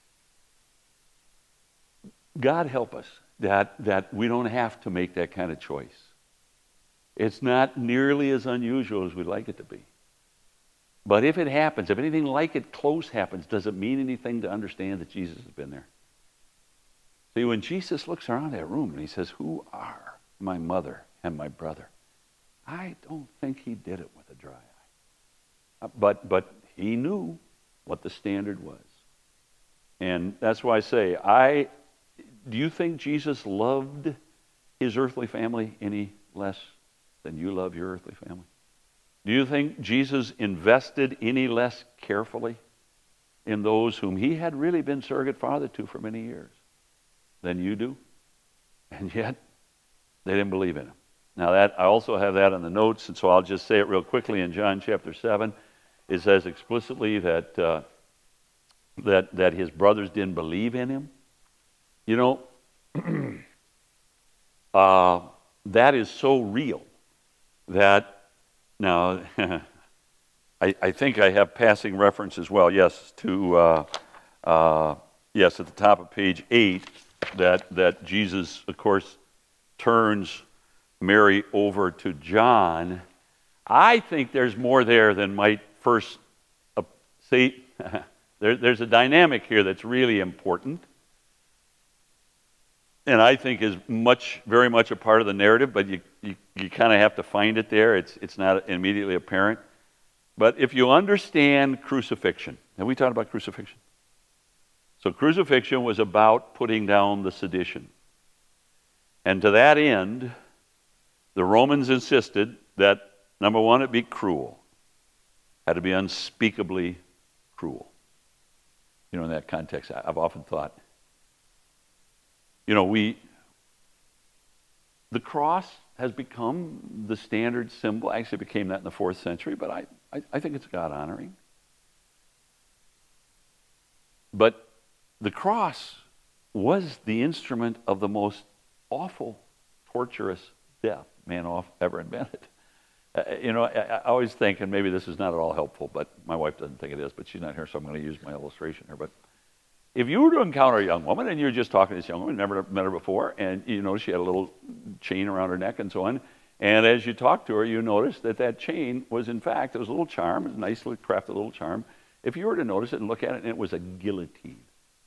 God help us that that we don't have to make that kind of choice. It's not nearly as unusual as we'd like it to be. But if it happens, if anything like it close happens, does it mean anything to understand that Jesus has been there? See, when Jesus looks around that room and he says, "Who are my mother and my brother?" I don't think he did it with a dry eye. But but he knew what the standard was. And that's why I say, I do you think Jesus loved his earthly family any less than you love your earthly family? Do you think Jesus invested any less carefully in those whom he had really been surrogate father to for many years than you do? And yet, they didn't believe in him. Now, that I also have that in the notes, and so I'll just say it real quickly. In John chapter seven, it says explicitly that uh, that that his brothers didn't believe in him. You know, uh, that is so real that now I, I think I have passing reference as well. Yes, to uh, uh, yes, at the top of page eight, that that Jesus, of course, turns Mary over to John. I think there's more there than might first uh, see. there, there's a dynamic here that's really important, and I think is much, very much a part of the narrative. But you, you, you kind of have to find it there. It's, it's not immediately apparent. But if you understand crucifixion, have we talked about crucifixion? So crucifixion was about putting down the sedition, and to that end, the Romans insisted that, number one, it be cruel. Had to be unspeakably cruel. You know, in that context, I've often thought, you know, we, the cross has become the standard symbol. Actually, it became that in the fourth century, but I, I, I think it's God-honoring. But the cross was the instrument of the most awful, torturous death man off ever invented. Uh, you know, I, I always think, and maybe this is not at all helpful, but my wife doesn't think it is, but she's not here, so I'm going to use my illustration here. But if you were to encounter a young woman, and you're just talking to this young woman, never met her before, and you notice she had a little chain around her neck and so on, and as you talk to her, you notice that that chain was, in fact, it was a little charm, a nicely crafted little charm. If you were to notice it and look at it, and it was a guillotine.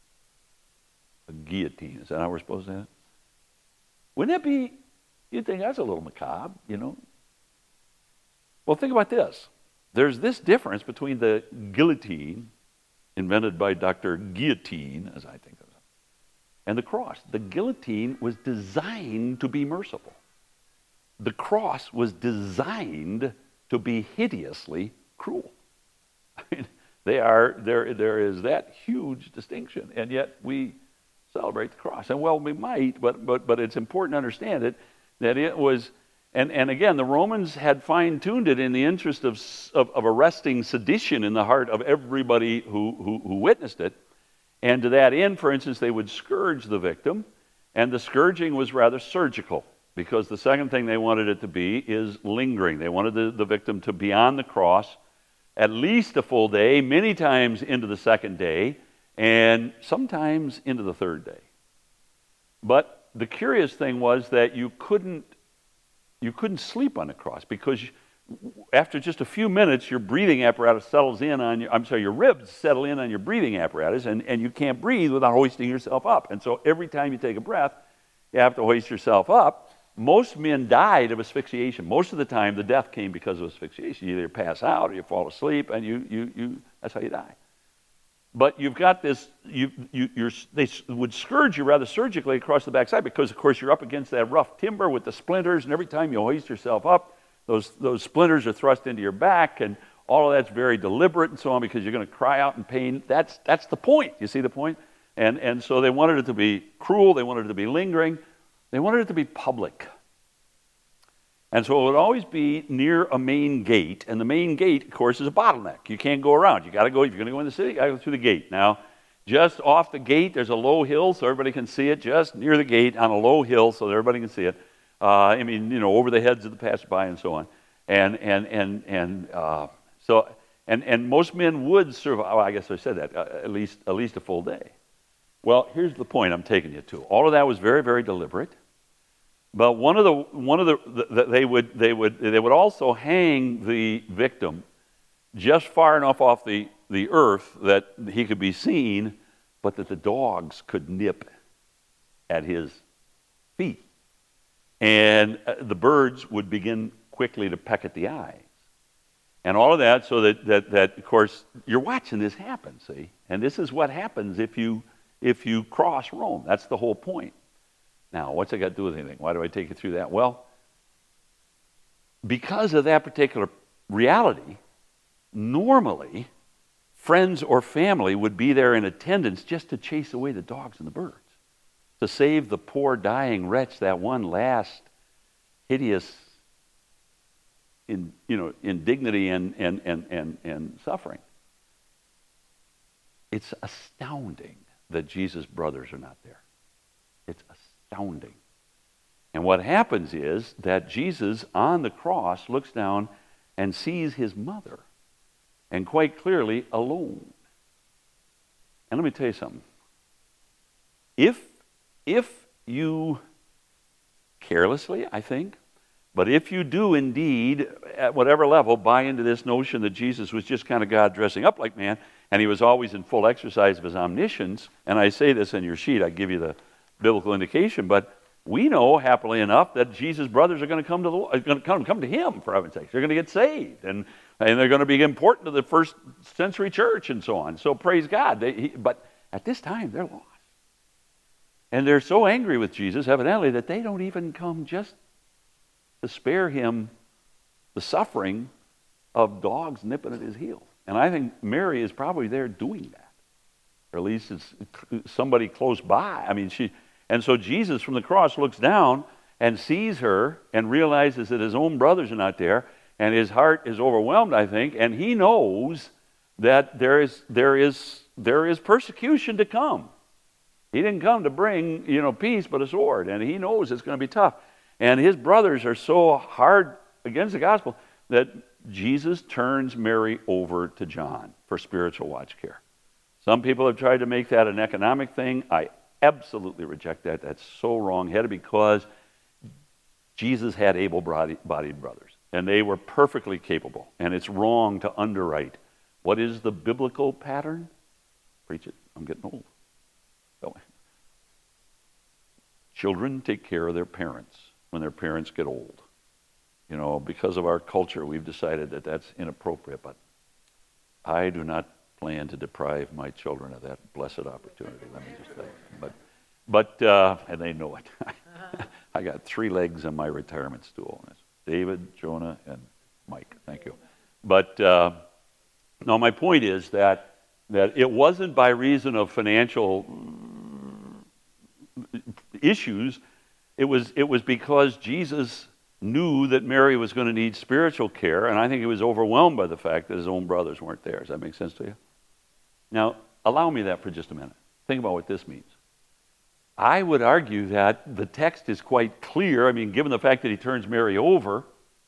A guillotine. Is that how we're supposed to have it? Wouldn't that be... You'd think that's a little macabre, you know. Well, think about this. There's this difference between the guillotine, invented by Doctor Guillotine, as I think of it, and the cross. The guillotine was designed to be merciful. The cross was designed to be hideously cruel. I mean, they are there. There is that huge distinction, and yet we celebrate the cross. And well, we might, but but but it's important to understand it. That it was, and, and again, the Romans had fine-tuned it in the interest of, of, of arresting sedition in the heart of everybody who, who, who witnessed it. And to that end, for instance, they would scourge the victim, and the scourging was rather surgical, because the second thing they wanted it to be is lingering. They wanted the, the victim to be on the cross at least a full day, many times into the second day, and sometimes into the third day. But the curious thing was that you couldn't you couldn't sleep on the cross, because you, after just a few minutes, your breathing apparatus settles in on your, I'm sorry, your ribs settle in on your breathing apparatus, and, and you can't breathe without hoisting yourself up. And so every time you take a breath, you have to hoist yourself up. Most men died of asphyxiation. Most of the time, the death came because of asphyxiation. You either pass out or you fall asleep, and you you you that's how you die. But you've got this, you, you, you're, they would scourge you rather surgically across the backside, because, of course, you're up against that rough timber with the splinters, and every time you hoist yourself up, those, those splinters are thrust into your back, and all of that's very deliberate and so on, because you're going to cry out in pain. That's, that's the point. You see the point? And, and so they wanted it to be cruel. They wanted it to be lingering. They wanted it to be public. And so it would always be near a main gate, and the main gate, of course, is a bottleneck. You can't go around. You got to go, if you're going to go in the city, you got to go through the gate. Now, just off the gate, there's a low hill, so everybody can see it, just near the gate on a low hill, so that everybody can see it. Uh, I mean, you know, over the heads of the passersby and so on. And and and and uh, so and and most men would survive. Oh, I guess I said that uh, at least at least a full day. Well, here's the point I'm taking you to. All of that was very, very deliberate. But one of the one of the, the they would they would they would also hang the victim just far enough off the, the earth that he could be seen, but that the dogs could nip at his feet, and the birds would begin quickly to peck at the eyes, and all of that, so that that that of course you're watching this happen. See, and this is what happens if you if you cross Rome. That's the whole point. Now, what's that got to do with anything? Why do I take you through that? Well, because of that particular reality, normally friends or family would be there in attendance just to chase away the dogs and the birds, to save the poor dying wretch that one last hideous in, you know, indignity and, and, and, and, and suffering. It's astounding that Jesus' brothers are not there. It's astounding. And what happens is that Jesus on the cross looks down and sees his mother, and quite clearly alone. And let me tell you something. If, if you carelessly, I think, but if you do indeed, at whatever level, buy into this notion that Jesus was just kind of God dressing up like man, and he was always in full exercise of his omniscience, and I say this in your sheet, I give you the biblical indication, but we know, happily enough, that Jesus' brothers are going to come to the are going to come, come to him, for heaven's sake. They're going to get saved, and, and they're going to be important to the first century church and so on. So praise God. They, he, but at this time, they're lost. And they're so angry with Jesus, evidently, that they don't even come just to spare him the suffering of dogs nipping at his heels. And I think Mary is probably there doing that. Or at least it's somebody close by. I mean, she... And so Jesus from the cross looks down and sees her and realizes that his own brothers are not there, and his heart is overwhelmed, I think, and he knows that there is there is there is persecution to come. He didn't come to bring, you know, peace but a sword, and he knows it's going to be tough. And his brothers are so hard against the gospel that Jesus turns Mary over to John for spiritual watch care. Some people have tried to make that an economic thing. I absolutely reject that. That's so wrong-headed, because Jesus had able-bodied brothers, and they were perfectly capable. And it's wrong to underwrite. What is the biblical pattern? Preach it. I'm getting old. Go on. Children take care of their parents when their parents get old. You know, because of our culture, we've decided that that's inappropriate, but I do not plan to deprive my children of that blessed opportunity. Let me just say, but, but uh, and they know it. I got three legs on my retirement stool. It's David, Jonah, and Mike. Thank you. But uh, no, my point is that that it wasn't by reason of financial issues. It was it was because Jesus knew that Mary was going to need spiritual care, and I think he was overwhelmed by the fact that his own brothers weren't there. Does that make sense to you? Now, allow me that for just a minute. Think about what this means. I would argue that the text is quite clear. I mean, given the fact that he turns Mary over,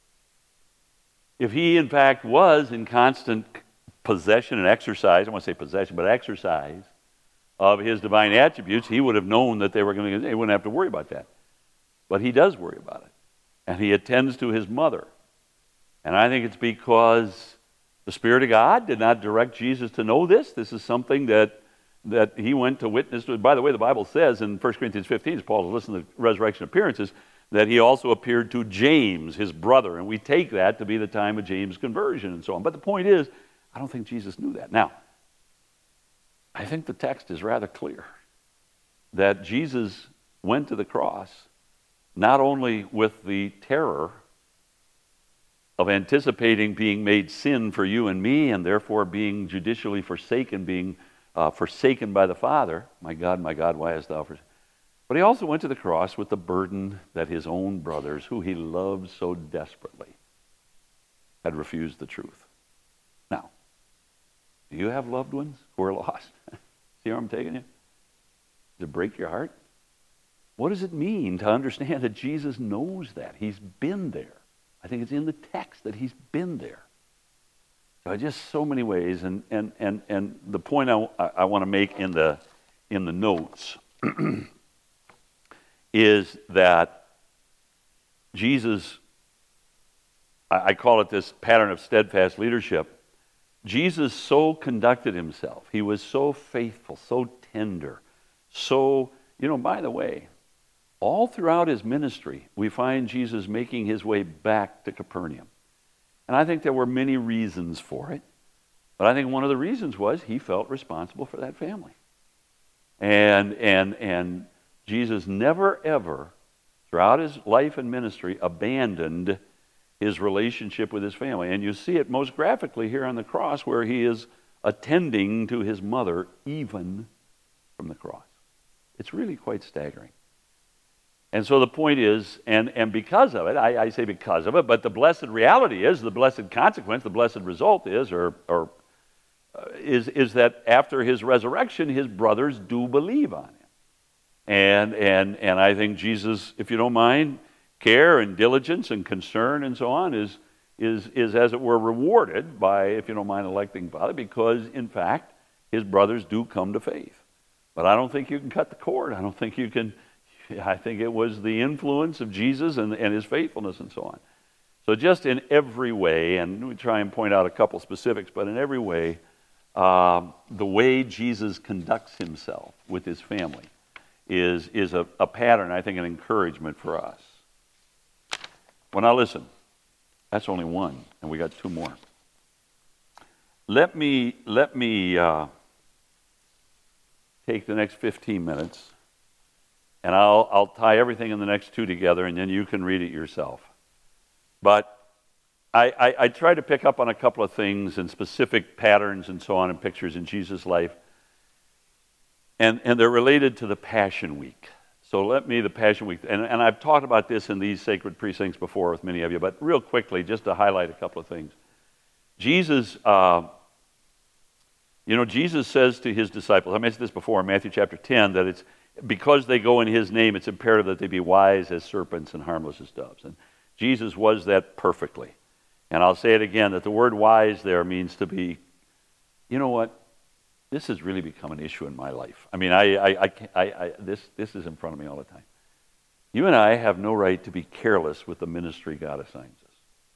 if he in fact was in constant possession and exercise, I want to say possession, but exercise of his divine attributes, he would have known that they were going to, he wouldn't have to worry about that. But he does worry about it. And he attends to his mother. And I think it's because the Spirit of God did not direct Jesus to know this. This is something that, that he went to witness to. By the way, the Bible says in First Corinthians fifteen, as Paul is listening to resurrection appearances, that he also appeared to James, his brother. And we take that to be the time of James' conversion and so on. But the point is, I don't think Jesus knew that. Now, I think the text is rather clear that Jesus went to the cross not only with the terror of anticipating being made sin for you and me, and therefore being judicially forsaken, being uh, forsaken by the Father. My God, my God, why hast thou forsaken? But he also went to the cross with the burden that his own brothers, who he loved so desperately, had refused the truth. Now, do you have loved ones who are lost? See where I'm taking you? Does it break your heart? What does it mean to understand that Jesus knows that? He's been there. I think it's in the text that he's been there. So just so many ways, and and and and the point I, I want to make in the in the notes is that Jesus, I, I call it this pattern of steadfast leadership. Jesus so conducted himself. He was so faithful, so tender, so, you know, by the way, all throughout his ministry, we find Jesus making his way back to Capernaum. And I think there were many reasons for it. But I think one of the reasons was he felt responsible for that family. And, and, and Jesus never, ever, throughout his life and ministry, abandoned his relationship with his family. And you see it most graphically here on the cross, where he is attending to his mother even from the cross. It's really quite staggering. And so the point is, and, and because of it, I, I say because of it, but the blessed reality is, the blessed consequence, the blessed result is, or, or uh, is, is that after his resurrection, his brothers do believe on him. And, and, and I think Jesus, if you don't mind, care and diligence and concern and so on is, is, is as it were rewarded by, if you don't mind, electing Father, because in fact, his brothers do come to faith. But I don't think you can cut the cord. I don't think you can... I think it was the influence of Jesus and, and his faithfulness and so on. So just in every way, and we try and point out a couple specifics, but in every way, uh, the way Jesus conducts himself with his family is, is a, a pattern, I think, an encouragement for us. Well, now listen, that's only one, and we got two more. Let me, let me uh, take the next fifteen minutes, and I'll, I'll tie everything in the next two together, and then you can read it yourself. But I, I, I try to pick up on a couple of things and specific patterns and so on and pictures in Jesus' life. And, and they're related to the Passion Week. So let me, the Passion Week, and, and I've talked about this in these sacred precincts before with many of you, but real quickly, just to highlight a couple of things. Jesus, uh, you know, Jesus says to his disciples, I mentioned this before in Matthew chapter ten, that it's because they go in his name, it's imperative that they be wise as serpents and harmless as doves. And Jesus was that perfectly. And I'll say it again, that the word wise there means to be, you know what, this has really become an issue in my life. I mean, I, I, I, I, I this, this is in front of me all the time. You and I have no right to be careless with the ministry God assigns us.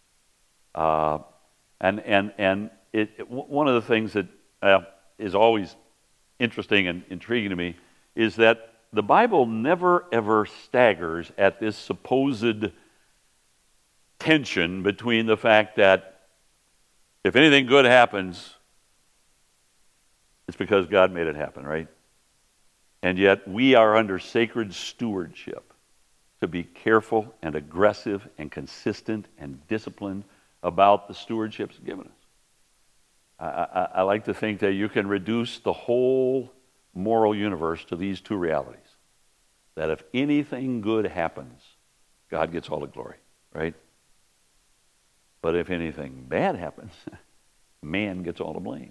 Uh, and and, and it, it, one of the things that uh, is always interesting and intriguing to me is that the Bible never, ever staggers at this supposed tension between the fact that if anything good happens, it's because God made it happen, right? And yet we are under sacred stewardship to be careful and aggressive and consistent and disciplined about the stewardship's given us. I, I, I like to think that you can reduce the whole moral universe to these two realities. That if anything good happens, God gets all the glory, right? But if anything bad happens, man gets all the blame.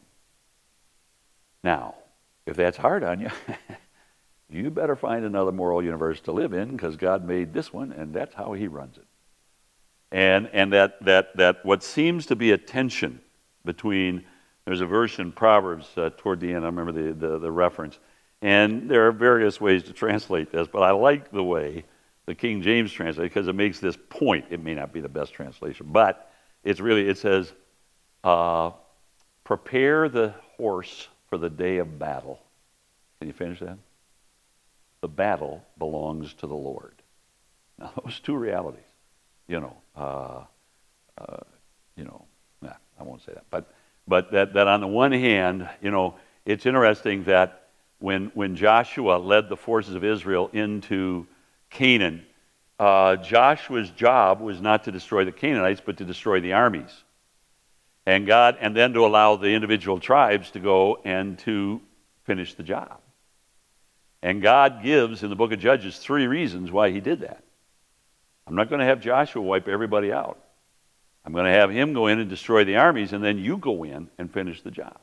Now, if that's hard on you, you better find another moral universe to live in, because God made this one, and that's how he runs it. And and that that that what seems to be a tension between, there's a verse in Proverbs uh, toward the end, I remember the, the, the reference, and there are various ways to translate this, but I like the way the King James translates, because it makes this point. It may not be the best translation, but it's really, it says, uh, prepare the horse for the day of battle. Can you finish that? The battle belongs to the Lord. Now, those two realities, you know, uh, uh, you know, nah, I won't say that, but but that, that on the one hand, you know, it's interesting that when when Joshua led the forces of Israel into Canaan, uh, Joshua's job was not to destroy the Canaanites, but to destroy the armies. And God, and then to allow the individual tribes to go and to finish the job. And God gives in the book of Judges three reasons why he did that. I'm not going to have Joshua wipe everybody out. I'm going to have him go in and destroy the armies, and then you go in and finish the job.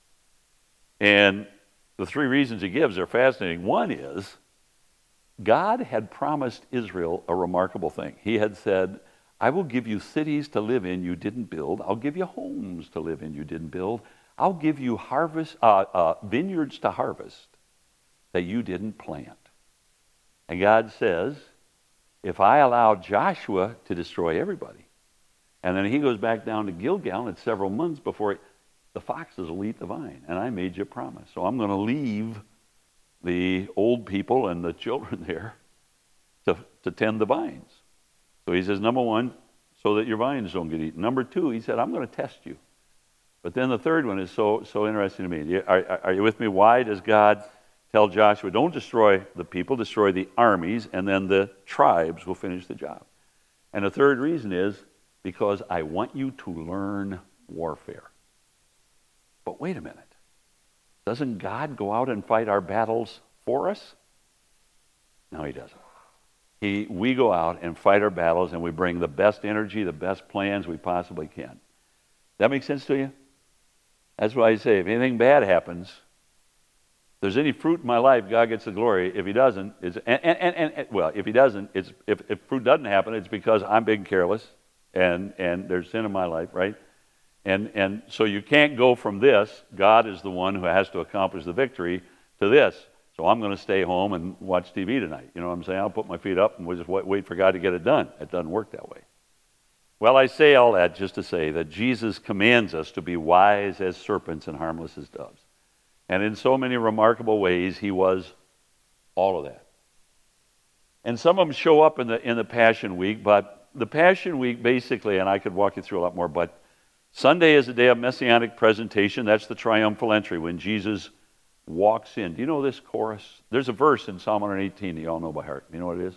And the three reasons he gives are fascinating. One is, God had promised Israel a remarkable thing. He had said, I will give you cities to live in you didn't build. I'll give you homes to live in you didn't build. I'll give you harvest uh, uh, vineyards to harvest that you didn't plant. And God says, if I allow Joshua to destroy everybody, and then he goes back down to Gilgal, and it's several months before it, the foxes will eat the vine, and I made you a promise. So I'm going to leave the old people and the children there to, to tend the vines. So he says, number one, so that your vines don't get eaten. Number two, he said, I'm going to test you. But then the third one is so so interesting to me. Are, are, are you with me? Why does God tell Joshua, don't destroy the people, destroy the armies, and then the tribes will finish the job. And the third reason is because I want you to learn warfare. But wait a minute. Doesn't God go out and fight our battles for us? No, he doesn't. He, we go out and fight our battles, and we bring the best energy, the best plans we possibly can. That makes sense to you? That's why I say, if anything bad happens, if there's any fruit in my life, God gets the glory. If he doesn't, it's, and, and, and, and well, if he doesn't, it's if, if fruit doesn't happen, it's because I'm being careless, and, and there's sin in my life, right? And, and so you can't go from this, God is the one who has to accomplish the victory, to this. So I'm going to stay home and watch T V tonight. You know what I'm saying? I'll put my feet up and we'll just wait for God to get it done. It doesn't work that way. Well, I say all that just to say that Jesus commands us to be wise as serpents and harmless as doves. And in so many remarkable ways, he was all of that. And some of them show up in the in the Passion Week, but the Passion Week basically, and I could walk you through a lot more, but Sunday is the day of Messianic presentation. That's the triumphal entry when Jesus walks in. Do you know this chorus? There's a verse in Psalm one eighteen that you all know by heart. You know what it is?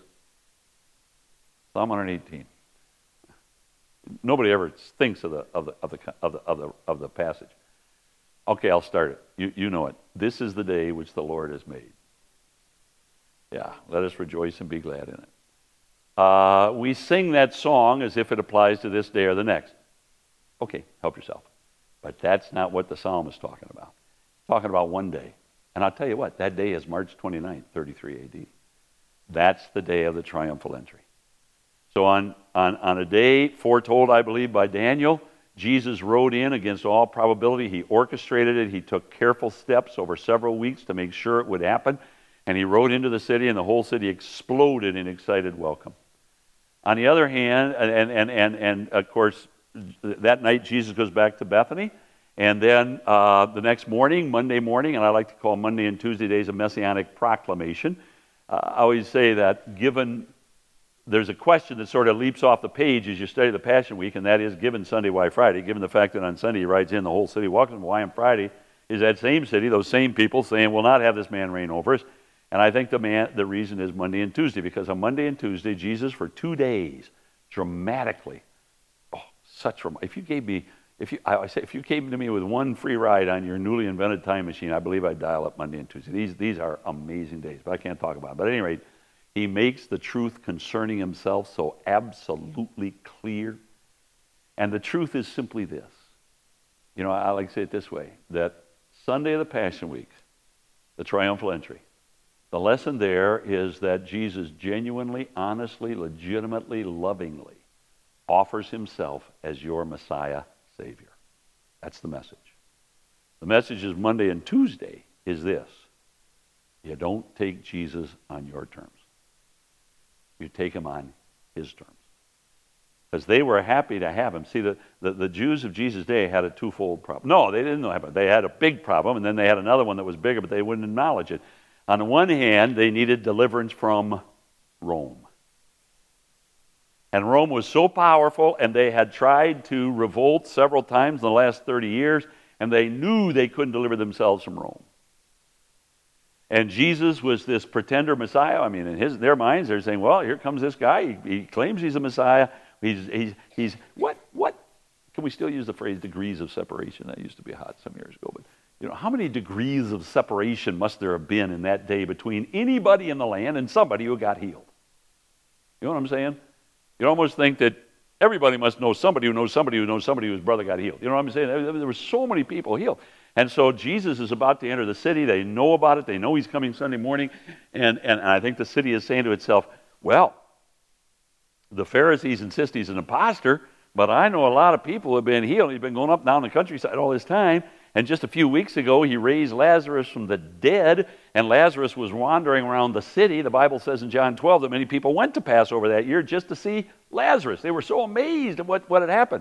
Psalm one eighteen. Nobody ever thinks of the of the of the of the of the, of the passage. Okay, I'll start it. You you know it. This is the day which the Lord has made. Yeah, let us rejoice and be glad in it. Uh, we sing that song as if it applies to this day or the next. Okay, help yourself. But that's not what the psalm is talking about. It's talking about one day. And I'll tell you what, that day is March twenty-ninth, thirty-three A D. That's the day of the triumphal entry. So on, on, on a day foretold, I believe, by Daniel, Jesus rode in against all probability. He orchestrated it. He took careful steps over several weeks to make sure it would happen. And he rode into the city, and the whole city exploded in excited welcome. On the other hand, and, and, and, and of course, that night Jesus goes back to Bethany. And then uh, the next morning, Monday morning, and I like to call Monday and Tuesday days a Messianic proclamation. Uh, I always say that given, there's a question that sort of leaps off the page as you study the Passion Week, and that is, given Sunday, why Friday? Given the fact that on Sunday he rides in, the whole city walks in, why on Friday is that same city, those same people saying, we'll not have this man reign over us. And I think the man, the reason is Monday and Tuesday, because on Monday and Tuesday, Jesus for two days dramatically, oh, such, if you gave me, If you, I say, if you came to me with one free ride on your newly invented time machine, I believe I'd dial up Monday and Tuesday. These, these are amazing days, but I can't talk about it. But at any rate, he makes the truth concerning himself so absolutely clear. And the truth is simply this. You know, I like to say it this way, that Sunday of the Passion Week, the triumphal entry, the lesson there is that Jesus genuinely, honestly, legitimately, lovingly offers himself as your Messiah Savior. That's the message. The message is Monday and Tuesday is this. You don't take Jesus on your terms. You take him on his terms. Because they were happy to have him. See, the, the, the Jews of Jesus' day had a twofold problem. No, they didn't have it. They had a big problem, and then they had another one that was bigger, but they wouldn't acknowledge it. On the one hand, they needed deliverance from Rome. And Rome was so powerful, and they had tried to revolt several times in the last thirty years, and they knew they couldn't deliver themselves from Rome. And Jesus was this pretender Messiah. I mean, in his their minds, they're saying, well, here comes this guy. He, he claims he's a Messiah. He's, he's, he's, what, what? Can we still use the phrase degrees of separation? That used to be hot some years ago. But, you know, how many degrees of separation must there have been in that day between anybody in the land and somebody who got healed? You know what I'm saying? You almost think that everybody must know somebody who knows somebody who knows somebody whose brother got healed. You know what I'm saying? There, there were so many people healed. And so Jesus is about to enter the city. They know about it. They know he's coming Sunday morning. And, and I think the city is saying to itself, well, the Pharisees insist he's an imposter, but I know a lot of people who have been healed. He's been going up and down the countryside all this time. And just a few weeks ago, he raised Lazarus from the dead, and Lazarus was wandering around the city. The Bible says in John twelve that many people went to Passover that year just to see Lazarus. They were so amazed at what, what had happened.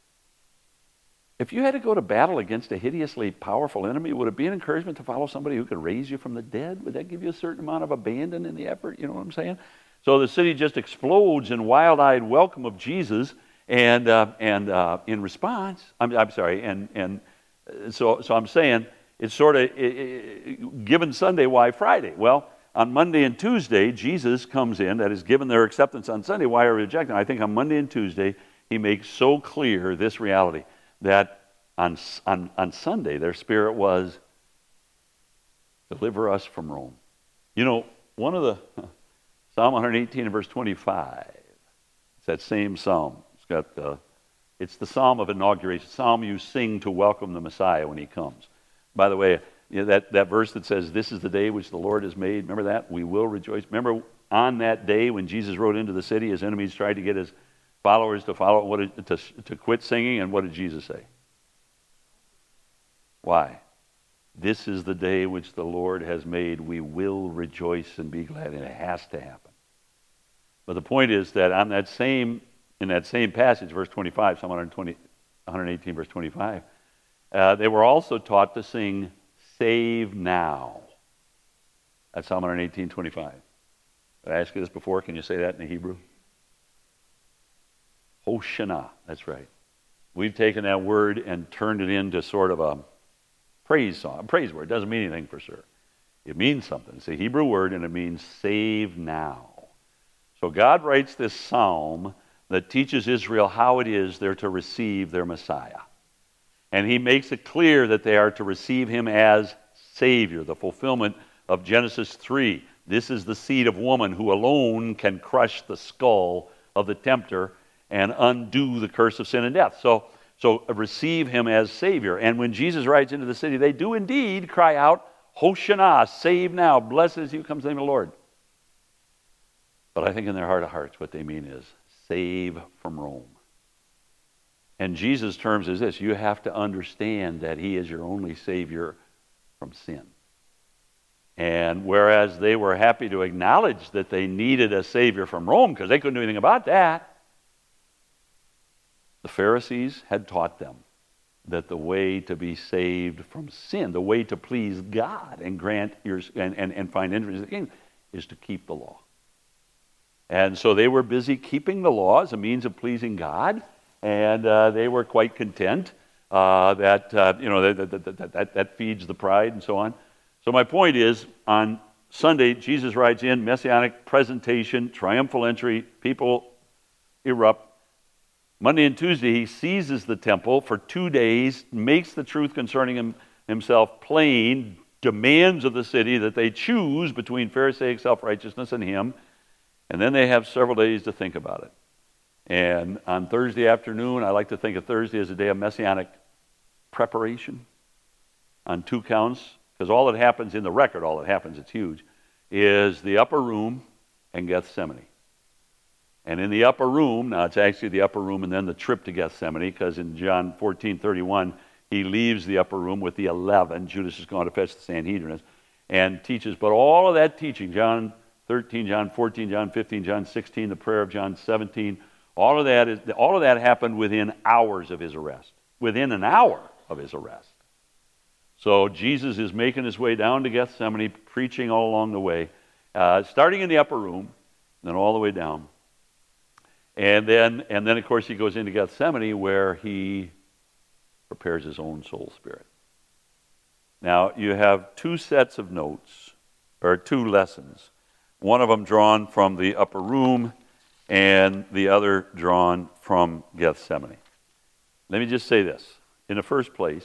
If you had to go to battle against a hideously powerful enemy, would it be an encouragement to follow somebody who could raise you from the dead? Would that give you a certain amount of abandon in the effort? You know what I'm saying? So the city just explodes in wild-eyed welcome of Jesus, and uh, and uh, in response, I'm, I'm sorry, and and So, so I'm saying, it's sort of given Sunday, why Friday? Well, on Monday and Tuesday, Jesus comes in, that is given their acceptance on Sunday, why are we rejecting? I think on Monday and Tuesday, he makes so clear this reality that on, on, on Sunday, their spirit was, deliver us from Rome. You know, one of the, Psalm one eighteen and verse twenty-five, it's that same psalm. It's got the, it's the psalm of inauguration, psalm you sing to welcome the Messiah when he comes. By the way, you know, that, that verse that says, this is the day which the Lord has made, remember that? We will rejoice. Remember on that day when Jesus rode into the city, his enemies tried to get his followers to follow, what did, to, to quit singing, and what did Jesus say? Why? This is the day which the Lord has made. We will rejoice and be glad, and it has to happen. But the point is that on that same, in that same passage, verse twenty-five, Psalm one twenty, one eighteen, verse twenty-five, uh, they were also taught to sing, save now. That's Psalm one eighteen, twenty-five. Did I ask you this before? Can you say that in the Hebrew? Hoshana, that's right. We've taken that word and turned it into sort of a praise song, a praise word. It doesn't mean anything for sure. It means something. It's a Hebrew word, and it means save now. So God writes this psalm that teaches Israel how it is they're to receive their Messiah. And he makes it clear that they are to receive him as Savior, the fulfillment of Genesis three. This is the seed of woman who alone can crush the skull of the tempter and undo the curse of sin and death. So So receive him as Savior. And when Jesus rides into the city, they do indeed cry out, Hoshana, save now, blessed is you, comes the name of the Lord. But I think in their heart of hearts, what they mean is, save from Rome. And Jesus' terms is this, you have to understand that he is your only Savior from sin. And whereas they were happy to acknowledge that they needed a Savior from Rome, because they couldn't do anything about that, the Pharisees had taught them that the way to be saved from sin, the way to please God and grant your and, and, and find entrance to the kingdom, is to keep the law. And so they were busy keeping the law as a means of pleasing God, and uh, they were quite content uh, that uh, you know that that, that, that that feeds the pride and so on. So my point is, on Sunday, Jesus rides in, messianic presentation, triumphal entry, people erupt. Monday and Tuesday, he seizes the temple for two days, makes the truth concerning him, himself plain, demands of the city that they choose between Pharisaic self-righteousness and him, and then they have several days to think about it. And on Thursday afternoon, I like to think of Thursday as a day of messianic preparation on two counts, because all that happens in the record, all that happens, it's huge, is the upper room and Gethsemane. And in the upper room, now it's actually the upper room and then the trip to Gethsemane, because in John fourteen thirty-one, he leaves the upper room with the eleven. Judas is going to fetch the Sanhedrin and teaches. But all of that teaching, John thirteen, John fourteen, John fifteen, John sixteen, the prayer of John seventeen, all of that is all of that happened within hours of his arrest. Within an hour of his arrest. So Jesus is making his way down to Gethsemane, preaching all along the way, uh, starting in the upper room, then all the way down. And then, and then, of course, he goes into Gethsemane where he prepares his own soul spirit. Now, you have two sets of notes, or two lessons. One of them drawn from the upper room, and the other drawn from Gethsemane. Let me just say this. In the first place,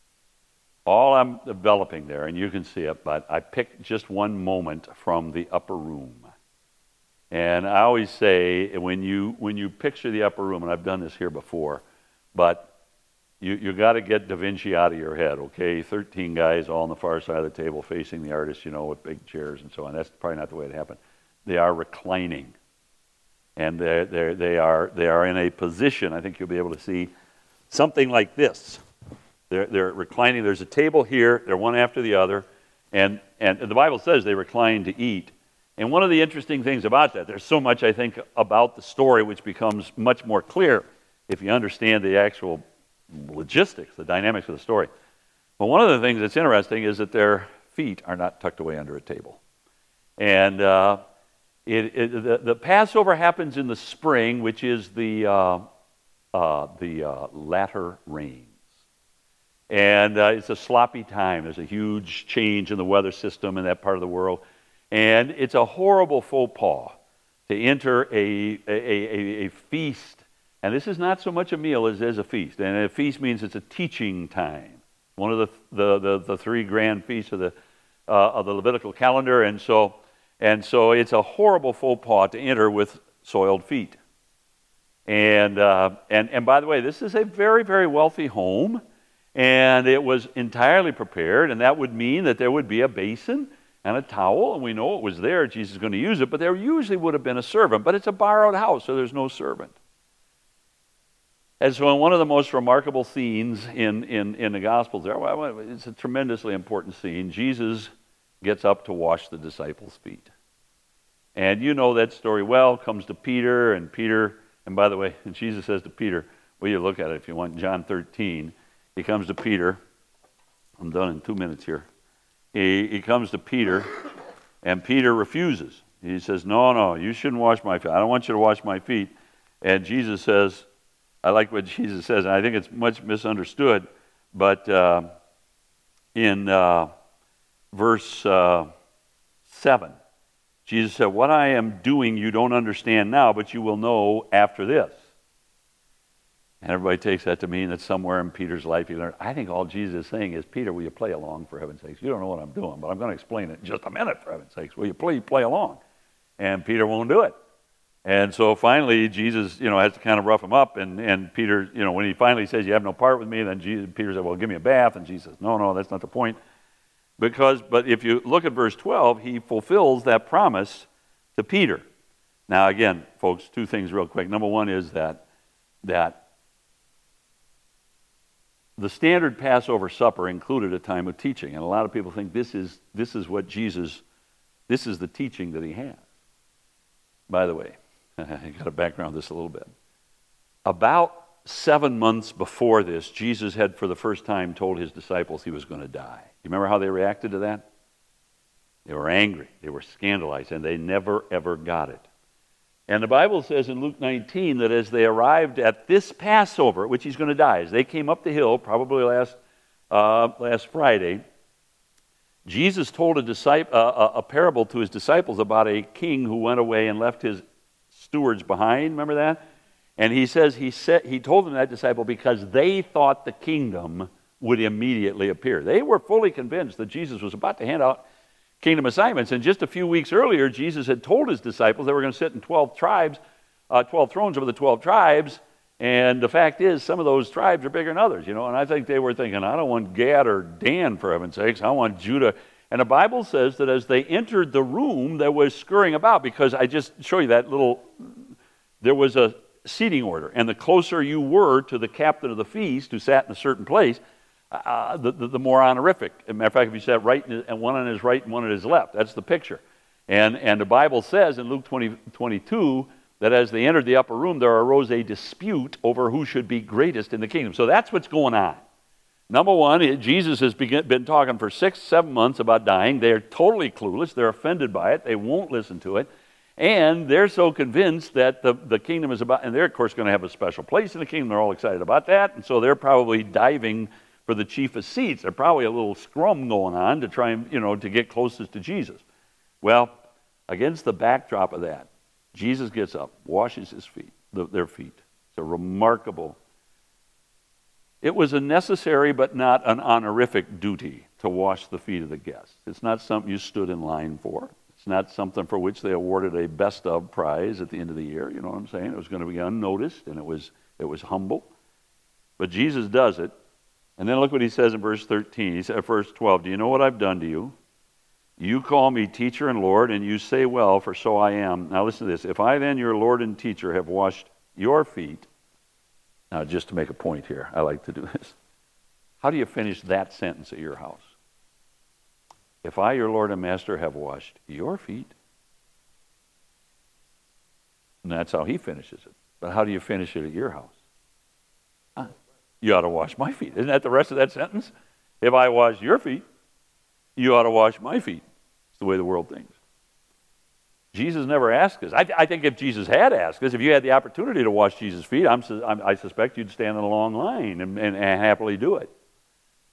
all I'm developing there, and you can see it, but I picked just one moment from the upper room. And I always say, when you when you picture the upper room, and I've done this here before, but you you got to get Da Vinci out of your head, okay? thirteen guys all on the far side of the table facing the artist, you know, with big chairs and so on. That's probably not the way it happened. They are reclining. And they they they are they are in a position, I think you'll be able to see, something like this. They're they're reclining. There's a table here, they're one after the other, and and the Bible says they recline to eat. And one of the interesting things about that, there's so much, I think, about the story which becomes much more clear if you understand the actual logistics, the dynamics of the story. But one of the things that's interesting is that their feet are not tucked away under a table. And uh, it, it, the, the Passover happens in the spring, which is the, uh, uh, the uh, latter rains. And uh, it's a sloppy time. There's a huge change in the weather system in that part of the world. And it's a horrible faux pas to enter a, a, a, a feast. And this is not so much a meal as it is a feast. And a feast means it's a teaching time. One of the the, the, the three grand feasts of the, uh, of the Levitical calendar. And so, and so it's a horrible faux pas to enter with soiled feet. And, uh, and, and by the way, this is a very, very wealthy home. And it was entirely prepared, and that would mean that there would be a basin and a towel, and we know it was there. Jesus is going to use it, but there usually would have been a servant. But it's a borrowed house, so there's no servant. And so in one of the most remarkable scenes in, in, in the Gospels there, well, it's a tremendously important scene, Jesus gets up to wash the disciples' feet. And you know that story well, comes to Peter, and Peter, and by the way, Jesus says to Peter, well, you look at it if you want, John thirteen, he comes to Peter. I'm done in two minutes here. He, he comes to Peter, and Peter refuses. He says, no, no, you shouldn't wash my feet. I don't want you to wash my feet. And Jesus says, I like what Jesus says, and I think it's much misunderstood, but uh, in uh, verse uh, seven, Jesus said, what I am doing you don't understand now, but you will know after this. And everybody takes that to mean that somewhere in Peter's life he learned. I think all Jesus is saying is, Peter, will you play along for heaven's sakes? You don't know what I'm doing, but I'm going to explain it in just a minute for heaven's sakes. Will you play, play along? And Peter won't do it. And so finally, Jesus, you know, has to kind of rough him up. And, and Peter, you know, when he finally says, you have no part with me, then Jesus, Peter said, well, give me a bath. And Jesus says, no, no, that's not the point. Because, but if you look at verse twelve, he fulfills that promise to Peter. Now, again, folks, two things real quick. Number one is that that the standard Passover supper included a time of teaching, and a lot of people think this is this is what Jesus, this is the teaching that he has. By the way, I got to background this a little bit. About seven months before this, Jesus had for the first time told his disciples he was going to die. You remember how they reacted to that? They were angry, they were scandalized, and they never ever got it. And the Bible says in Luke nineteen that as they arrived at this Passover, which he's going to die, as they came up the hill, probably last uh, last Friday, Jesus told a, disciple, uh, a parable to his disciples about a king who went away and left his stewards behind. Remember that? And he says he said he told them that disciple because they thought the kingdom would immediately appear. They were fully convinced that Jesus was about to hand out kingdom assignments. And just a few weeks earlier, Jesus had told his disciples they were going to sit in twelve tribes, uh, twelve thrones over the twelve tribes. And the fact is, some of those tribes are bigger than others, you know. And I think they were thinking, I don't want Gad or Dan, for heaven's sakes. I want Judah. And the Bible says that as they entered the room, there was scurrying about, because I just show you that little, there was a seating order. And the closer you were to the captain of the feast, who sat in a certain place, Uh, the, the, the more honorific. As a matter of fact, if you sat right in, and one on his right and one on his left, that's the picture. And and the Bible says in Luke twenty, twenty-two that as they entered the upper room, there arose a dispute over who should be greatest in the kingdom. So that's what's going on. Number one, Jesus has begin, been talking for six, seven months about dying. They're totally clueless. They're offended by it. They won't listen to it. And they're so convinced that the, the kingdom is about, and they're, of course, going to have a special place in the kingdom. They're all excited about that. And so they're probably diving for the chiefest seats. There's probably a little scrum going on to try and, you know, to get closest to Jesus. Well, against the backdrop of that, Jesus gets up, washes his feet, the, their feet. It's a remarkable. It was a necessary but not an honorific duty to wash the feet of the guests. It's not something you stood in line for. It's not something for which they awarded a best of prize at the end of the year. You know what I'm saying? It was going to be unnoticed, and it was it was humble. But Jesus does it. And then look what he says in verse thirteen. He said, verse twelve, do you know what I've done to you? You call me teacher and Lord, and you say, well, for so I am. Now listen to this. If I then, your Lord and teacher, have washed your feet. Now, just to make a point here, I like to do this. How do you finish that sentence at your house? If I, your Lord and Master, have washed your feet. And that's how he finishes it. But how do you finish it at your house? Huh? You ought to wash my feet. Isn't that the rest of that sentence? If I wash your feet, you ought to wash my feet. It's the way the world thinks. Jesus never asked us. I, I think if Jesus had asked us, if you had the opportunity to wash Jesus' feet, I'm, I'm, I suspect you'd stand in a long line and, and, and happily do it.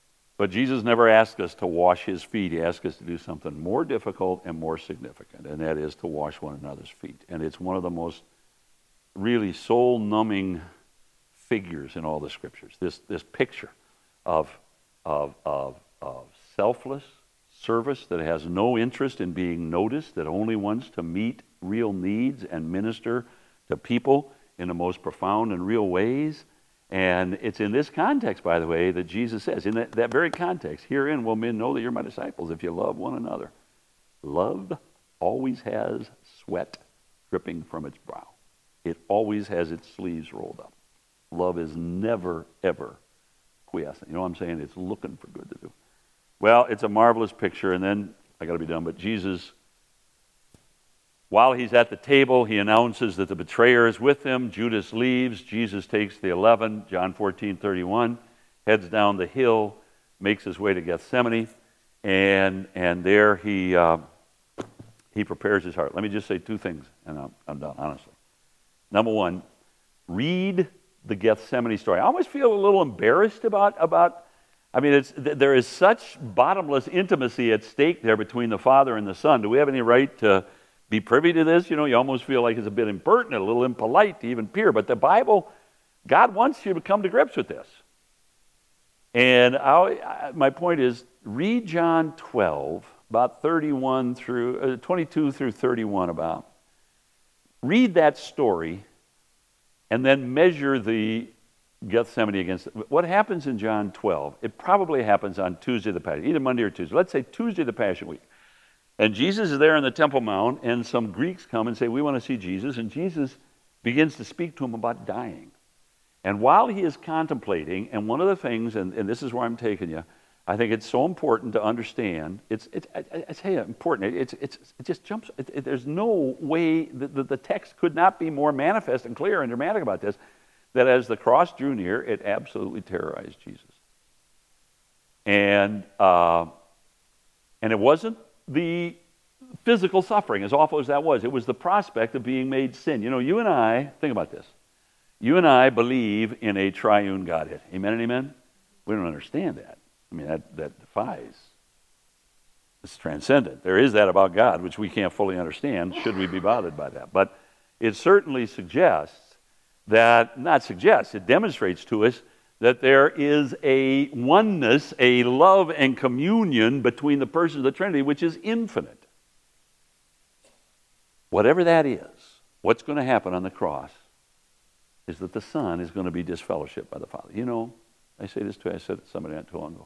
But Jesus never asked us to wash his feet. He asked us to do something more difficult and more significant, and that is to wash one another's feet. And it's one of the most really soul-numbing figures in all the scriptures. This this picture of of of of selfless service that has no interest in being noticed, that only wants to meet real needs and minister to people in the most profound and real ways. And it's in this context, by the way, that Jesus says, in that, that very context, herein will men know that you're my disciples if you love one another. Love always has sweat dripping from its brow. It always has its sleeves rolled up. Love is never, ever quiescent. You know what I'm saying? It's looking for good to do. Well, it's a marvelous picture, and then, I got to be done, but Jesus, while he's at the table, he announces that the betrayer is with him. Judas leaves. Jesus takes the eleven, John fourteen thirty-one, heads down the hill, makes his way to Gethsemane, and and there he uh, he prepares his heart. Let me just say two things, and I'm, I'm done, honestly. Number one, read the Gethsemane story. I always feel a little embarrassed about, about I mean, it's, there is such bottomless intimacy at stake there between the Father and the Son. Do we have any right to be privy to this? You know, you almost feel like it's a bit impertinent, a little impolite to even peer. But the Bible, God wants you to come to grips with this. And I, I, my point is, read John twelve, about thirty-one through, uh, twenty-two through thirty-one about. Read that story and then measure the Gethsemane against it. What happens in John twelve, it probably happens on Tuesday of the Passion, either Monday or Tuesday. Let's say Tuesday of the Passion Week. And Jesus is there in the Temple Mount, and some Greeks come and say, we want to see Jesus. And Jesus begins to speak to him about dying. And while he is contemplating, and one of the things, and, and this is where I'm taking you, I think it's so important to understand. It's, it's I, I say important. It's, it's, it just jumps. It, it, there's no way that the, the text could not be more manifest and clear and dramatic about this, that as the cross drew near, it absolutely terrorized Jesus. And uh, and it wasn't the physical suffering, as awful as that was. It was the prospect of being made sin. You know, you and I, think about this. You and I believe in a triune Godhead. Amen and amen? We don't understand that. I mean, that, that defies. It's transcendent. There is that about God, which we can't fully understand, should we be bothered by that. But it certainly suggests that, not suggests, it demonstrates to us that there is a oneness, a love and communion between the persons of the Trinity, which is infinite. Whatever that is, what's going to happen on the cross is that the Son is going to be disfellowshipped by the Father. You know, I say this to, I said it to somebody not too long ago.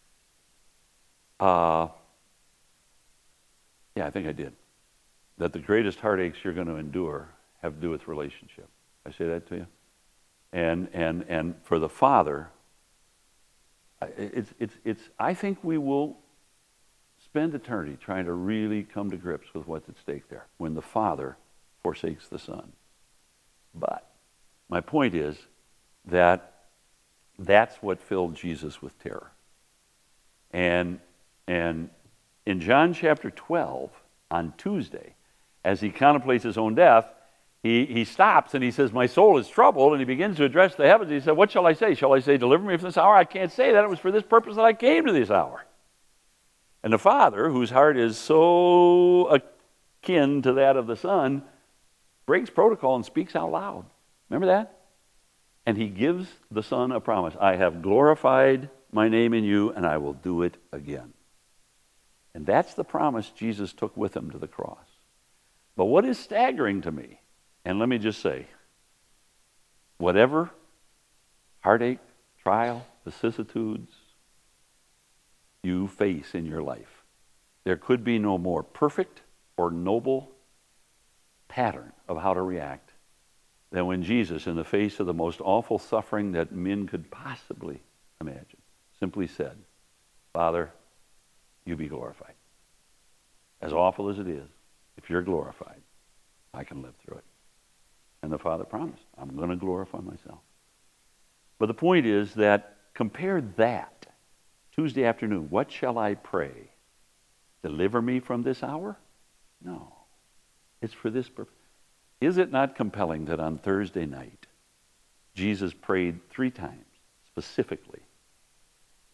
Uh, yeah, I think I did. That the greatest heartaches you're going to endure have to do with relationship. I say that to you? And and and for the Father, it's it's it's. I think we will spend eternity trying to really come to grips with what's at stake there when the Father forsakes the Son. But my point is that that's what filled Jesus with terror. And and in John chapter twelve on Tuesday, as he contemplates his own death, He, he stops and he says, my soul is troubled, and he begins to address the heavens. He said, what shall I say? Shall I say, deliver me from this hour? I can't say that. It was for this purpose that I came to this hour. And the Father, whose heart is so akin to that of the Son, breaks protocol and speaks out loud. Remember that? And he gives the Son a promise. I have glorified my name in you, and I will do it again. And that's the promise Jesus took with him to the cross. But what is staggering to me, and let me just say, whatever heartache, trial, vicissitudes you face in your life, there could be no more perfect or noble pattern of how to react than when Jesus, in the face of the most awful suffering that men could possibly imagine, simply said, Father, you be glorified. As awful as it is, if you're glorified, I can live through it. And the Father promised, I'm going to glorify myself. But the point is that compare that, Tuesday afternoon, what shall I pray? Deliver me from this hour? No. It's for this purpose. Is it not compelling that on Thursday night, Jesus prayed three times, specifically,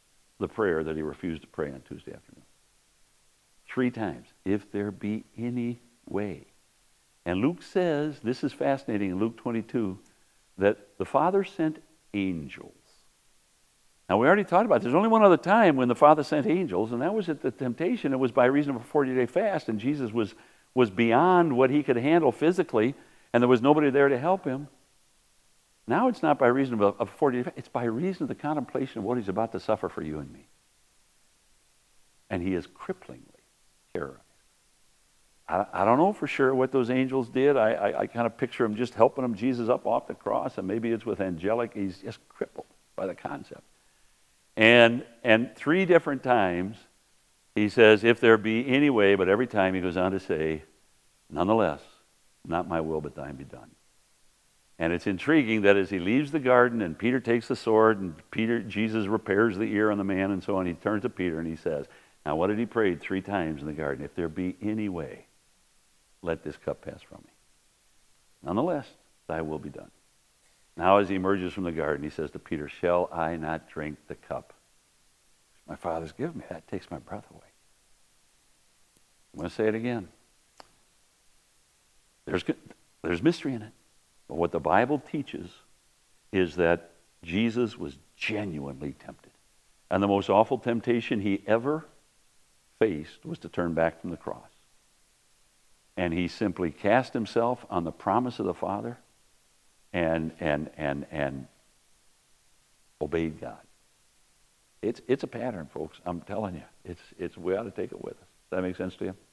the prayer that he refused to pray on Tuesday afternoon. Three times. If there be any way. And Luke says, this is fascinating in Luke twenty-two, that the Father sent angels. Now, we already talked about it. There's only one other time when the Father sent angels, and that was at the temptation. It was by reason of a forty-day fast, and Jesus was, was beyond what he could handle physically, and there was nobody there to help him. Now it's not by reason of a, a forty-day fast. It's by reason of the contemplation of what he's about to suffer for you and me. And he is cripplingly terrorized. I, I don't know for sure what those angels did. I, I, I kind of picture him just helping him, Jesus, up off the cross, and maybe it's with angelic. He's just crippled by the concept. And and three different times he says, if there be any way, but every time he goes on to say, nonetheless, not my will, but thine be done. And it's intriguing that as he leaves the garden and Peter takes the sword and Peter, Jesus repairs the ear on the man and so on, he turns to Peter and he says, now what did he pray three times in the garden? If there be any way, let this cup pass from me. Nonetheless, thy will be done. Now as he emerges from the garden, he says to Peter, shall I not drink the cup my Father's given me? That takes my breath away. I'm going to say it again. There's, there's mystery in it. But what the Bible teaches is that Jesus was genuinely tempted. And the most awful temptation he ever faced was to turn back from the cross. And he simply cast himself on the promise of the Father and and and and obeyed God. It's it's a pattern, folks. I'm telling you. It's it's we ought to take it with us. Does that make sense to you?